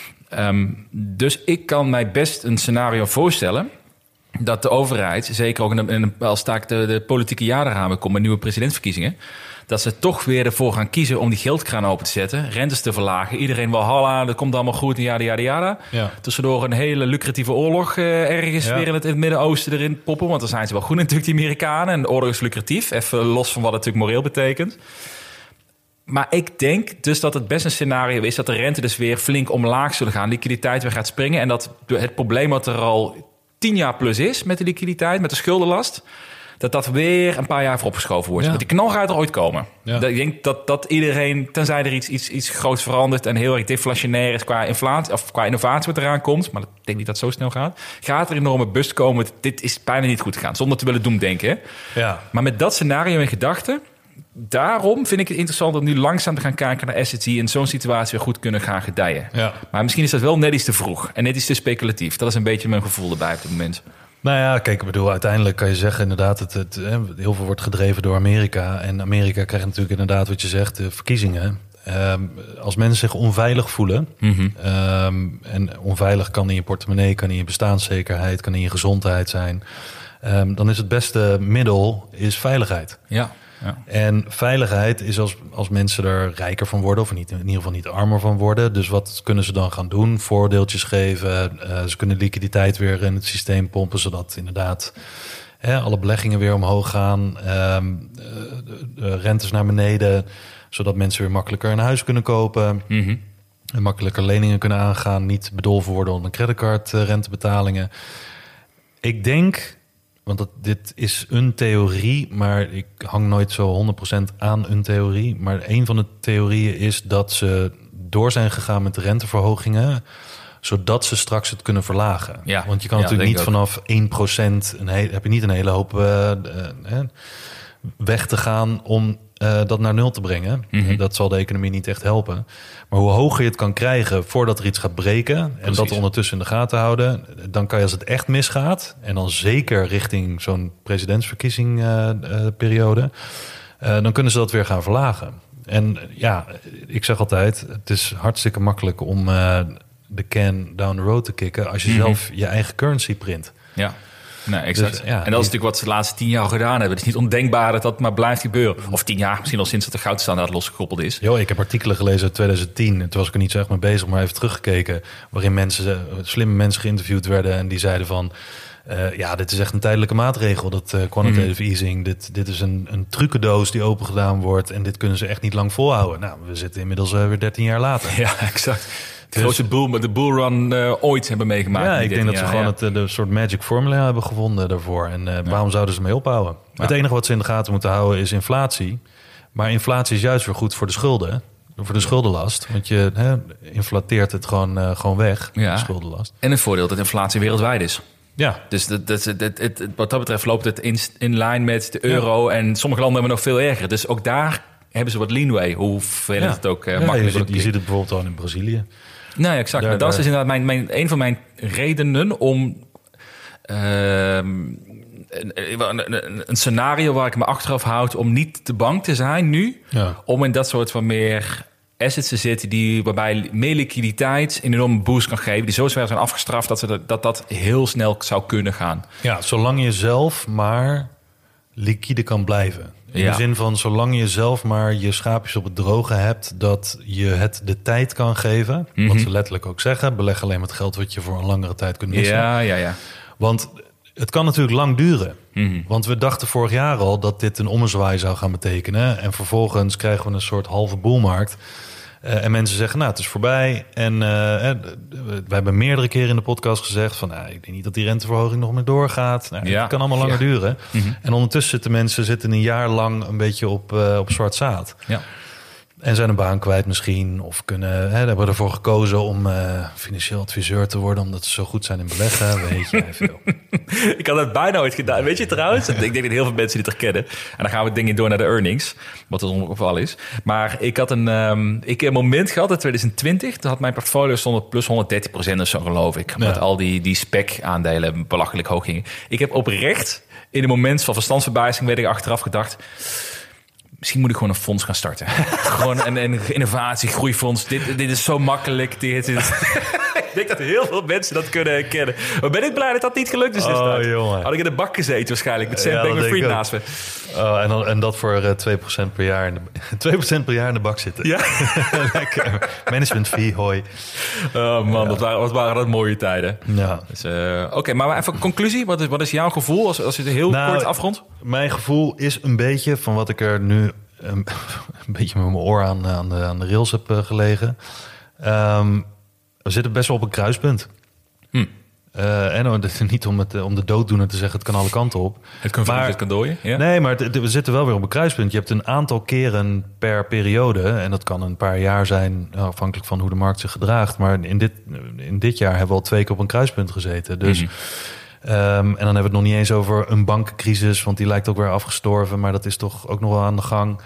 Um, dus ik kan mij best een scenario voorstellen dat de overheid, zeker ook in een, in een, als taak de, de politieke jaren gaan komen met nieuwe presidentsverkiezingen, dat ze toch weer ervoor gaan kiezen om die geldkraan open te zetten, rentes te verlagen. Iedereen wel, halla, dat komt allemaal goed en jada, jada, jada. Ja. Tussendoor een hele lucratieve oorlog uh, ergens ja. weer in het, in het Midden-Oosten erin poppen. Want dan zijn ze wel goed natuurlijk, die Amerikanen. En de oorlog is lucratief, even los van wat het natuurlijk moreel betekent. Maar ik denk dus dat het best een scenario is dat de rente dus weer flink omlaag zullen gaan. Liquiditeit weer gaat springen. En dat het probleem wat er al tien jaar plus is met de liquiditeit, met de schuldenlast, dat dat weer een paar jaar vooropgeschoven wordt. Ja. Want die knal gaat er ooit komen. Ja. Ik denk dat, dat iedereen, tenzij er iets, iets, iets groots verandert en heel erg deflationair is qua inflatie of qua innovatie wat eraan komt, maar ik denk niet dat het zo snel gaat, gaat er een enorme bust komen. Dit is bijna niet goed gegaan, zonder te willen doemdenken. Ja. Maar met dat scenario in gedachten, daarom vind ik het interessant om nu langzaam te gaan kijken naar assets die in zo'n situatie weer goed kunnen gaan gedijen. Ja. Maar misschien is dat wel net iets te vroeg en net iets te speculatief. Dat is een beetje mijn gevoel erbij op dit moment. Nou ja, kijk, ik bedoel, uiteindelijk kan je zeggen inderdaad, het, het, heel veel wordt gedreven door Amerika. En Amerika krijgt natuurlijk inderdaad wat je zegt, de verkiezingen. Um, als mensen zich onveilig voelen, mm-hmm. um, en onveilig kan in je portemonnee, kan in je bestaanszekerheid, kan in je gezondheid zijn, um, dan is het beste middel is veiligheid. Ja. Ja. En veiligheid is als, als mensen er rijker van worden, of niet, in ieder geval niet armer van worden. Dus wat kunnen ze dan gaan doen? Voordeeltjes geven. Uh, ze kunnen liquiditeit weer in het systeem pompen, zodat inderdaad hè, alle beleggingen weer omhoog gaan. Um, uh, de, de rentes naar beneden, zodat mensen weer makkelijker een huis kunnen kopen. Mm-hmm. En makkelijker leningen kunnen aangaan. Niet bedolven worden onder creditcardrentebetalingen. Ik denk, want dat, dit is een theorie, maar ik hang nooit zo honderd procent aan een theorie. Maar een van de theorieën is dat ze door zijn gegaan met de renteverhogingen, zodat ze straks het kunnen verlagen. Ja, want je kan ja, natuurlijk niet ook. vanaf één procent, een he- heb je niet een hele hoop uh, uh, weg te gaan om uh, dat naar nul te brengen. Mm-hmm. Dat zal de economie niet echt helpen. Maar hoe hoger je het kan krijgen voordat er iets gaat breken, en Precies. dat ondertussen in de gaten houden, dan kan je als het echt misgaat, en dan zeker richting zo'n presidentsverkiezing uh, uh, periode, uh, dan kunnen ze dat weer gaan verlagen. En ja, ik zeg altijd, het is hartstikke makkelijk om uh, de can down the road te kicken als je Mm-hmm. zelf je eigen currency print. Ja. Nee, exact. Dus, ja, en dat is natuurlijk wat ze de laatste tien jaar al gedaan hebben. Het is niet ondenkbaar dat dat maar blijft gebeuren. Of tien jaar, misschien al sinds dat de goudstandaard losgekoppeld is. Jo, ik heb artikelen gelezen uit twintig tien. Toen was ik er niet zo echt mee bezig, maar even teruggekeken. Waarin mensen, slimme mensen geïnterviewd werden. En die zeiden van... Uh, ja, dit is echt een tijdelijke maatregel, dat uh, quantitative mm. easing. Dit, dit is een, een trucendoos die open gedaan wordt. En dit kunnen ze echt niet lang volhouden. Nou, we zitten inmiddels uh, weer dertien jaar later. Ja, exact. De grootste boel, de bullrun uh, ooit hebben meegemaakt. Ja, ik denk dat jaar, ze gewoon ja. het de soort magic formula hebben gevonden daarvoor. En uh, ja. waarom zouden ze mee ophouden? Ja. Het enige wat ze in de gaten moeten houden is inflatie. Maar inflatie is juist weer goed voor de schulden. Voor de schuldenlast. Want je hè, inflateert het gewoon, uh, gewoon weg, ja. de schuldenlast. En een voordeel dat inflatie wereldwijd is. Ja. Dus dat, dat, dat, dat, het, wat dat betreft loopt het in, in lijn met de euro. Ja. En sommige landen hebben nog veel erger. Dus ook daar hebben ze wat leanway. Hoe vervelend ja. het ook uh, ja, makkelijk je, is. je ziet het bijvoorbeeld al in Brazilië. Nou ja, exact. Daar, dat daar... is inderdaad mijn, mijn, een van mijn redenen om... Uh, een, een, een scenario waar ik me achteraf houd... om niet te bang te zijn nu. Ja. Om in dat soort van meer... assets te zitten die, waarbij meer liquiditeit een enorme boost kan geven... die zo zwaar zijn afgestraft dat, ze dat dat heel snel zou kunnen gaan. Ja, zolang je zelf maar liquide kan blijven. In ja. de zin van, zolang je zelf maar je schaapjes op het droge hebt... dat je het de tijd kan geven. Mm-hmm. Wat ze letterlijk ook zeggen. Beleg alleen met geld wat je voor een langere tijd kunt missen. Ja, ja, ja. Want het kan natuurlijk lang duren. Mm-hmm. Want we dachten vorig jaar al dat dit een ommezwaai zou gaan betekenen. En vervolgens krijgen we een soort halve boelmarkt... Uh, en mensen zeggen, nou, het is voorbij. En uh, we hebben meerdere keren in de podcast gezegd... van, nou, ik denk niet dat die renteverhoging nog meer doorgaat. Nou, ja. Het kan allemaal langer ja. duren. Mm-hmm. En ondertussen zitten mensen zitten een jaar lang... een beetje op, uh, op zwart zaad. Ja. En zijn een baan kwijt misschien. Of kunnen, hè, hebben ervoor gekozen om uh, financieel adviseur te worden... omdat ze zo goed zijn in beleggen. Weet je, veel. Ik had het bijna ooit gedaan. Weet je trouwens? Ik denk dat heel veel mensen dit herkennen. En dan gaan we dingen door naar de earnings. Wat het ongeval is. Maar ik had een, um, ik heb een moment gehad in twintig twintig. Toen had mijn portfolio stond op plus honderddertig procent of zo, geloof ik. Ja. Met al die, die spec-aandelen belachelijk hoog gingen. Ik heb oprecht in een moment van verstandsverbijzing... werd ik achteraf gedacht... Misschien moet ik gewoon een fonds gaan starten. Gewoon een, een innovatie, groeifonds. Dit, dit is zo makkelijk. Dit is... Ik denk dat heel veel mensen dat kunnen herkennen. Maar ben ik blij dat dat niet gelukt is destijds. Oh, had ik in de bak gezeten waarschijnlijk. Met Sam ja, Bankman-Fried naast me. Oh, en, dan, en dat voor uh, twee procent per jaar in de, twee procent per jaar in de bak zitten. Ja. Lekker. Management fee, hoi. Oh man, ja. dat waren, wat waren dat mooie tijden. Ja. Dus, uh, Oké, okay, maar even conclusie. Wat is, wat is jouw gevoel als, als je het heel nou, kort afrondt? Mijn gevoel is een beetje van wat ik er nu... een, een beetje met mijn oor aan, aan, de, aan de rails heb uh, gelegen. Um, we zitten best wel op een kruispunt. Hm. Uh, en niet om, het, om de dooddoener te zeggen, het kan alle kanten op. Het kan van het kan dooien. Ja? Nee, maar het, we zitten wel weer op een kruispunt. Je hebt een aantal keren per periode. En dat kan een paar jaar zijn, afhankelijk van hoe de markt zich gedraagt. Maar in dit, in dit jaar hebben we al twee keer op een kruispunt gezeten. Dus... Mm-hmm. Um, en dan hebben we het nog niet eens over een bankencrisis... want die lijkt ook weer afgestorven... maar dat is toch ook nog wel aan de gang.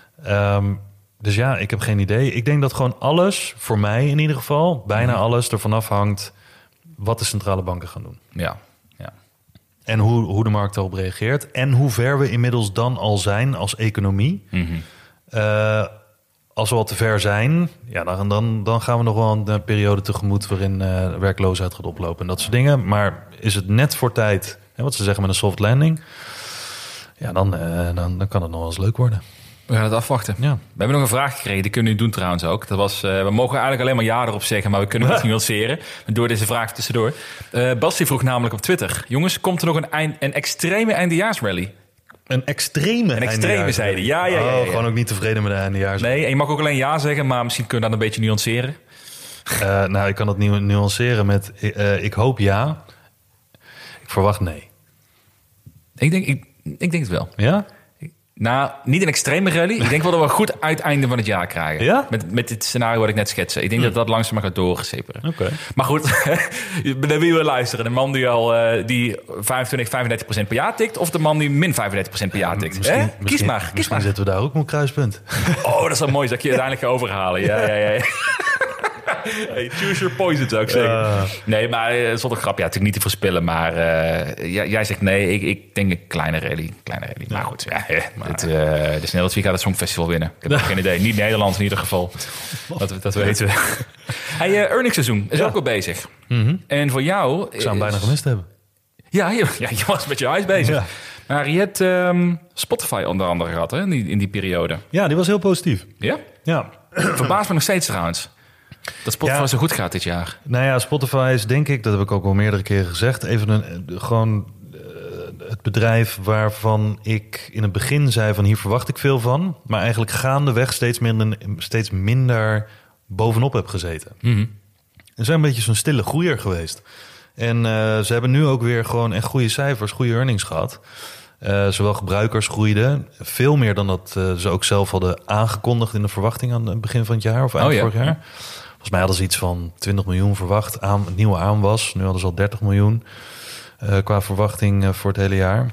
Um, dus ja, ik heb geen idee. Ik denk dat gewoon alles, voor mij in ieder geval... bijna mm-hmm. alles ervan afhangt... wat de centrale banken gaan doen. Ja, ja. En hoe, hoe de markt daarop reageert... en hoe ver we inmiddels dan al zijn als economie... Mm-hmm. Uh, als we al te ver zijn, ja, dan, dan, dan gaan we nog wel een periode tegemoet... waarin uh, werkloosheid gaat oplopen en dat soort dingen. Maar is het net voor tijd, hè, wat ze zeggen met een soft landing... ja, dan, uh, dan, dan kan het nog wel eens leuk worden. We gaan het afwachten. Ja. We hebben nog een vraag gekregen, die kunnen we doen trouwens ook. Dat was, uh, we mogen eigenlijk alleen maar ja erop zeggen... maar we kunnen het nuanceren door deze vraag tussendoor. Uh, Basti vroeg namelijk op Twitter... jongens, komt er nog een, eind, een extreme eindejaarsrally... Een extreme Een extreme, zeiden. Ja, ja, ja, ja, ja. Oh, gewoon ook niet tevreden met de eindejaars. Nee, en je mag ook alleen ja zeggen, maar misschien kun je dat een beetje nuanceren. Uh, nou, ik kan dat nu nuanceren met... Uh, ik hoop ja. Ik verwacht nee. Ik denk, ik, ik denk het wel. Ja? Nou, niet een extreme rally. Ik denk wel dat we een goed uiteinde van het jaar krijgen. Ja? Met, met dit scenario wat ik net schetste. Ik denk mm. dat dat langzaam gaat doorgeseperen. Oké. Okay. Maar goed, naar wie we luisteren. De man die al uh, die vijfentwintig, vijfendertig procent per jaar tikt... of de man die min vijfendertig procent per jaar tikt. Misschien, eh? misschien, kies maar, kies misschien maar. zitten we daar ook op een kruispunt. Oh, dat is wel mooi dat je uiteindelijk gaat overhalen. Ja, ja, ja. Hey, choose your poison, zou ik zeggen. Uh, nee, maar uh, zonder grap, ja, natuurlijk niet te voorspellen. Maar uh, ja, jij zegt nee, ik, ik denk een kleine rally. Kleine rally. Ja, maar goed, ja, uh, maar, het, uh, de snelheid gaat het Songfestival winnen. Ik heb uh, geen idee. Niet Nederland in ieder geval. Dat, dat weten we. Hey, uh, earningsseizoen is ja. ook al bezig. Mm-hmm. En voor jou... Ik zou hem bijna gemist hebben. Ja, je, ja, je was met je huis bezig. Ja. Maar je hebt um, Spotify onder andere gehad hè, in, die, in die periode. Ja, die was heel positief. Ja? Ja. Verbaast me nog steeds trouwens. Dat Spotify Ja. zo goed gaat dit jaar. Nou ja, Spotify is denk ik, dat heb ik ook al meerdere keren gezegd, even een, gewoon uh, het bedrijf waarvan ik in het begin zei van hier verwacht ik veel van, maar eigenlijk gaandeweg steeds minder, steeds minder bovenop heb gezeten. Mm-hmm. Ze zijn een beetje zo'n stille groeier geweest. En uh, ze hebben nu ook weer gewoon echt goede cijfers, goede earnings gehad. Uh, zowel gebruikers groeiden, veel meer dan dat uh, ze ook zelf hadden aangekondigd in de verwachting aan het begin van het jaar of eind Oh ja. vorig jaar. Volgens mij hadden ze iets van twintig miljoen verwacht, aan, nieuwe aanwas. Nu hadden ze al dertig miljoen uh, qua verwachting uh, voor het hele jaar.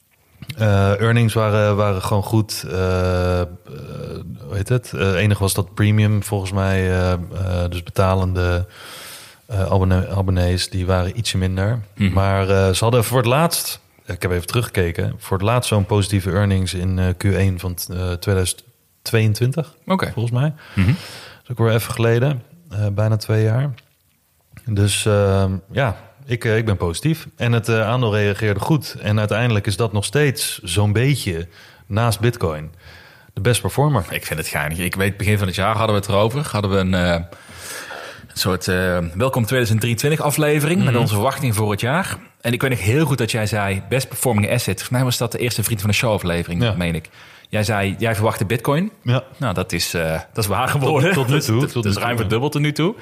Uh, earnings waren, waren gewoon goed. Uh, uh, hoe heet het? Het uh, enige was dat premium volgens mij, uh, uh, dus betalende uh, abonne- abonnees, die waren ietsje minder. Mm. Maar uh, ze hadden voor het laatst, ik heb even teruggekeken, voor het laatst zo'n positieve earnings in uh, Q één van uh, tweeduizend tweeëntwintig. Oké. Okay. Volgens mij. Mm-hmm. Dat is ook weer even geleden. Uh, bijna twee jaar. Dus uh, ja, ik, uh, ik ben positief. En het uh, aandeel reageerde goed. En uiteindelijk is dat nog steeds zo'n beetje naast Bitcoin de best performer. Ik vind het geinig. Ik weet, begin van het jaar hadden we het erover. Hadden we een, uh, een soort uh, welkom tweeduizend drieëntwintig aflevering mm-hmm. met onze verwachting voor het jaar. En ik weet nog heel goed dat jij zei best performing asset. Volgens mij was dat de eerste Vriend van de Show aflevering, ja. meen ik. Jij zei, jij verwachtte Bitcoin. Ja. Nou, dat is, uh, dat is waar geworden. Tot, tot nu toe. Dat, tot dat is ruim verdubbeld tot nu toe.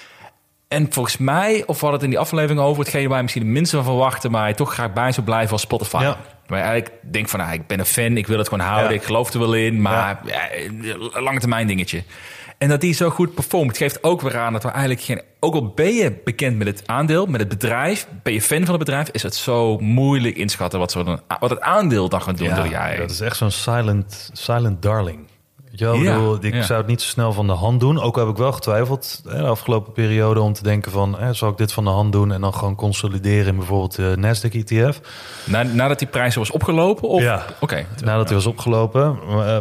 En volgens mij, of we hadden het in die aflevering over, hetgeen waar je misschien het minste van verwachtte, maar je toch graag bij zou blijven als Spotify. Ja. Waar je eigenlijk denkt van, nou, ik ben een fan, ik wil het gewoon houden, ja. ik geloof er wel in, maar ja. Ja, lange termijn dingetje. En dat die zo goed performt, geeft ook weer aan dat we eigenlijk geen... Ook al ben je bekend met het aandeel, met het bedrijf, ben je fan van het bedrijf, is het zo moeilijk inschatten wat, zo dan, wat het aandeel dan gaat doen ja, door de jaren. Dat is echt zo'n silent, silent darling. Weet je wel? Ja, ik bedoel, ik ja. zou het niet zo snel van de hand doen. Ook heb ik wel getwijfeld hè, de afgelopen periode om te denken van, hè, zal ik dit van de hand doen en dan gewoon consolideren in bijvoorbeeld de Nasdaq E T F. Na, nadat die prijs was opgelopen? Of? Ja, okay. nadat hij was opgelopen. Uh,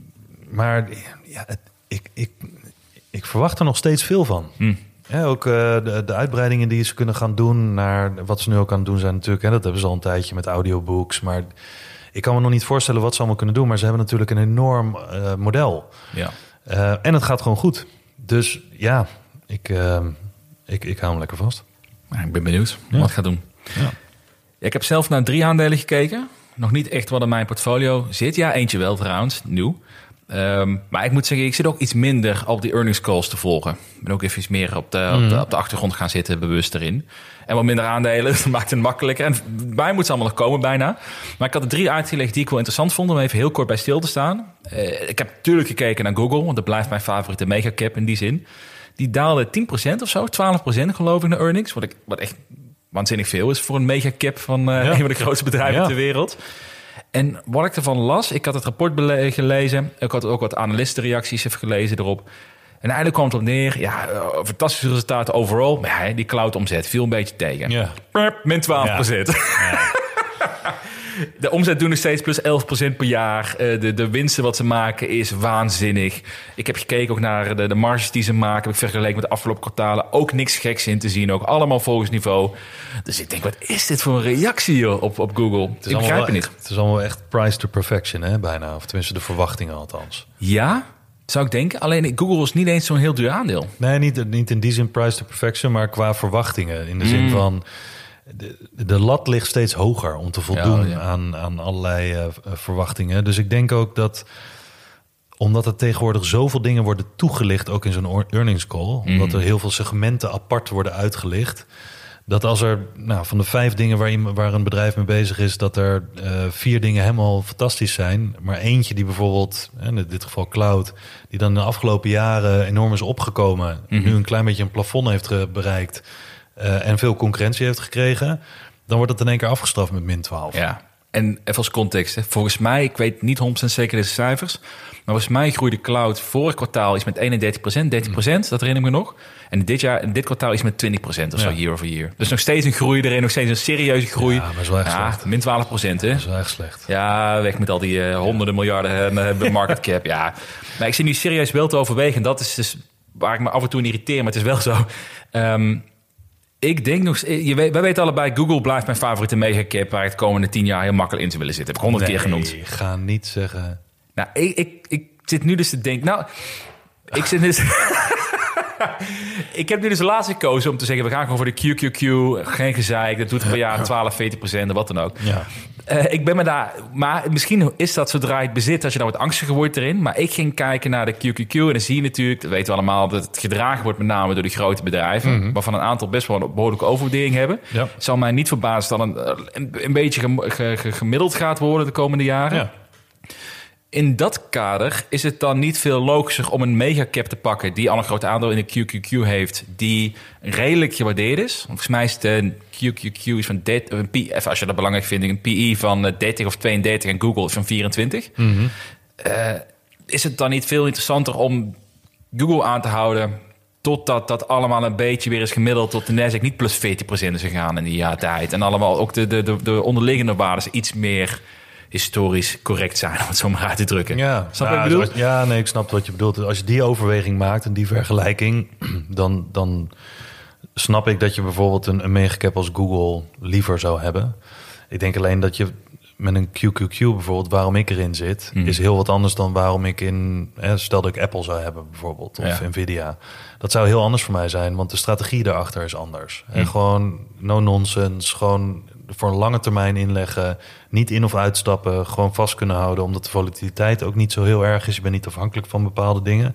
maar ja, het, ik, ik, ik verwacht er nog steeds veel van. Hm. Ja, ook uh, de, de uitbreidingen die ze kunnen gaan doen naar wat ze nu ook aan het doen zijn natuurlijk. En dat hebben ze al een tijdje met audiobooks. Maar ik kan me nog niet voorstellen wat ze allemaal kunnen doen. Maar ze hebben natuurlijk een enorm uh, model. Ja. Uh, en het gaat gewoon goed. Dus ja, ik, uh, ik, ik hou hem lekker vast. Ja, ik ben benieuwd ja. wat het gaat doen. Ja. Ja, ik heb zelf naar drie aandelen gekeken. Nog niet echt wat in mijn portfolio zit. Ja, eentje wel trouwens, nieuw. Um, maar ik moet zeggen, ik zit ook iets minder op die earnings calls te volgen. Ik ben ook even iets meer op de, mm. op de, op de achtergrond gaan zitten, bewust erin. En wat minder aandelen, dat maakt het makkelijker. En bij moet ze allemaal nog komen bijna. Maar ik had er drie uitgelegd die ik wel interessant vond om even heel kort bij stil te staan. Uh, ik heb natuurlijk gekeken naar Google, want dat blijft mijn favoriete megacap in die zin. Die daalde tien procent of zo, twaalf procent geloof ik naar earnings. Wat, ik, wat echt waanzinnig veel is voor een megacap van uh, ja. een van de grootste bedrijven ja. ter wereld. En wat ik ervan las, ik had het rapport bele- gelezen. Ik had ook wat analistenreacties even gelezen erop. En eigenlijk kwam het op neer. Ja, uh, fantastische resultaten overal. Maar ja, die cloud-omzet viel een beetje tegen. Ja. min twaalf procent. Ja. Ja. De omzet doen nog steeds plus elf procent per jaar. Uh, de, de winsten wat ze maken is waanzinnig. Ik heb gekeken ook naar de, de marges die ze maken. Heb ik vergeleken met de afgelopen kwartalen. Ook niks geks in te zien. Ook allemaal volgens niveau. Dus ik denk, wat is dit voor een reactie op, op Google? Het is ik begrijp het niet. Het is allemaal echt price to perfection, hè, bijna. Of tenminste de verwachtingen althans. Ja, zou ik denken. Alleen Google is niet eens zo'n heel duur aandeel. Nee, niet, niet in die zin price to perfection, maar qua verwachtingen. In de mm. zin van... De, de lat ligt steeds hoger om te voldoen ja, ja. Aan, aan allerlei uh, verwachtingen. Dus ik denk ook dat, omdat er tegenwoordig zoveel dingen worden toegelicht, ook in zo'n earnings call, mm. omdat er heel veel segmenten apart worden uitgelicht, dat als er nou, van de vijf dingen waar, je, waar een bedrijf mee bezig is, dat er uh, vier dingen helemaal fantastisch zijn, maar eentje die bijvoorbeeld, in dit geval cloud, die dan de afgelopen jaren enorm is opgekomen, mm-hmm. nu een klein beetje een plafond heeft bereikt, Uh, en veel concurrentie heeft gekregen, dan wordt het in één keer afgestraft met min twaalf. Ja, en even als context. Hè. Volgens mij, ik weet niet honderd procent zeker deze cijfers, maar volgens mij groeide cloud vorig kwartaal iets met eenendertig procent, dertig procent, mm. dat herinner ik me nog. En dit jaar, dit kwartaal is met twintig procent of ja. zo, year over year. Dus nog steeds een groei erin, nog steeds een serieuze groei. Ja, maar dat is wel echt ja, slecht. min twaalf procent, hè? Dat is wel echt slecht. Ja, weg met al die uh, honderden ja. miljarden uh, market cap. Ja, maar ik zit nu serieus wel te overwegen. En dat is dus waar ik me af en toe in irriteer, maar het is wel zo. Um, Ik denk nog... Je weet, wij weten allebei, Google blijft mijn favoriete megacap... waar ik de komende tien jaar heel makkelijk in zou willen zitten. Heb ik honderd nee, keer genoemd. Nee, ga niet zeggen... Nou, ik, ik, ik zit nu dus te denken... Nou, ik zit dus... ik heb nu dus laatst gekozen om te zeggen... we gaan gewoon voor de Q Q Q. Geen gezeik. Dat doet per jaar twaalf, veertien procent, wat dan ook. Ja. Uh, ik ben me daar... Maar misschien is dat zodra je het bezit... als je dan wat angstiger wordt erin. Maar ik ging kijken naar de Q Q Q... en dan zie je natuurlijk... dat weten we allemaal... dat het gedragen wordt met name door de grote bedrijven... Mm-hmm. waarvan een aantal best wel een behoorlijke overwaardering hebben. Ja. Het zal mij niet verbazen dat een, een, een beetje gem, ge, ge, gemiddeld gaat worden... de komende jaren. Ja. In dat kader is het dan niet veel logischer om een megacap te pakken... die al een groot aandeel in de Q Q Q heeft... die redelijk gewaardeerd is. Volgens mij is de Q Q Q is van dertig, een P, even als je dat belangrijk vindt... een P I van dertig of tweeëndertig en Google is van vierentwintig. Mm-hmm. Uh, is het dan niet veel interessanter om Google aan te houden... totdat dat allemaal een beetje weer is gemiddeld... tot de Nasdaq niet plus veertien procent is gegaan in die jaar tijd... en allemaal ook de, de, de, de onderliggende waarden iets meer... historisch correct zijn, om het zo maar uit te drukken. Ja, snap ja, je wat ik bedoel? Ja, nee, ik snap wat je bedoelt. Als je die overweging maakt en die vergelijking... dan, dan snap ik dat je bijvoorbeeld een, een megacap als Google liever zou hebben. Ik denk alleen dat je met een Q Q Q bijvoorbeeld... waarom ik erin zit, mm. is heel wat anders dan waarom ik in... Hè, stel dat ik Apple zou hebben bijvoorbeeld, of ja. Nvidia. Dat zou heel anders voor mij zijn, want de strategie daarachter is anders. Mm. En gewoon no nonsense, gewoon... voor een lange termijn inleggen, niet in of uitstappen, gewoon vast kunnen houden, omdat de volatiliteit ook niet zo heel erg is. Je bent niet afhankelijk van bepaalde dingen.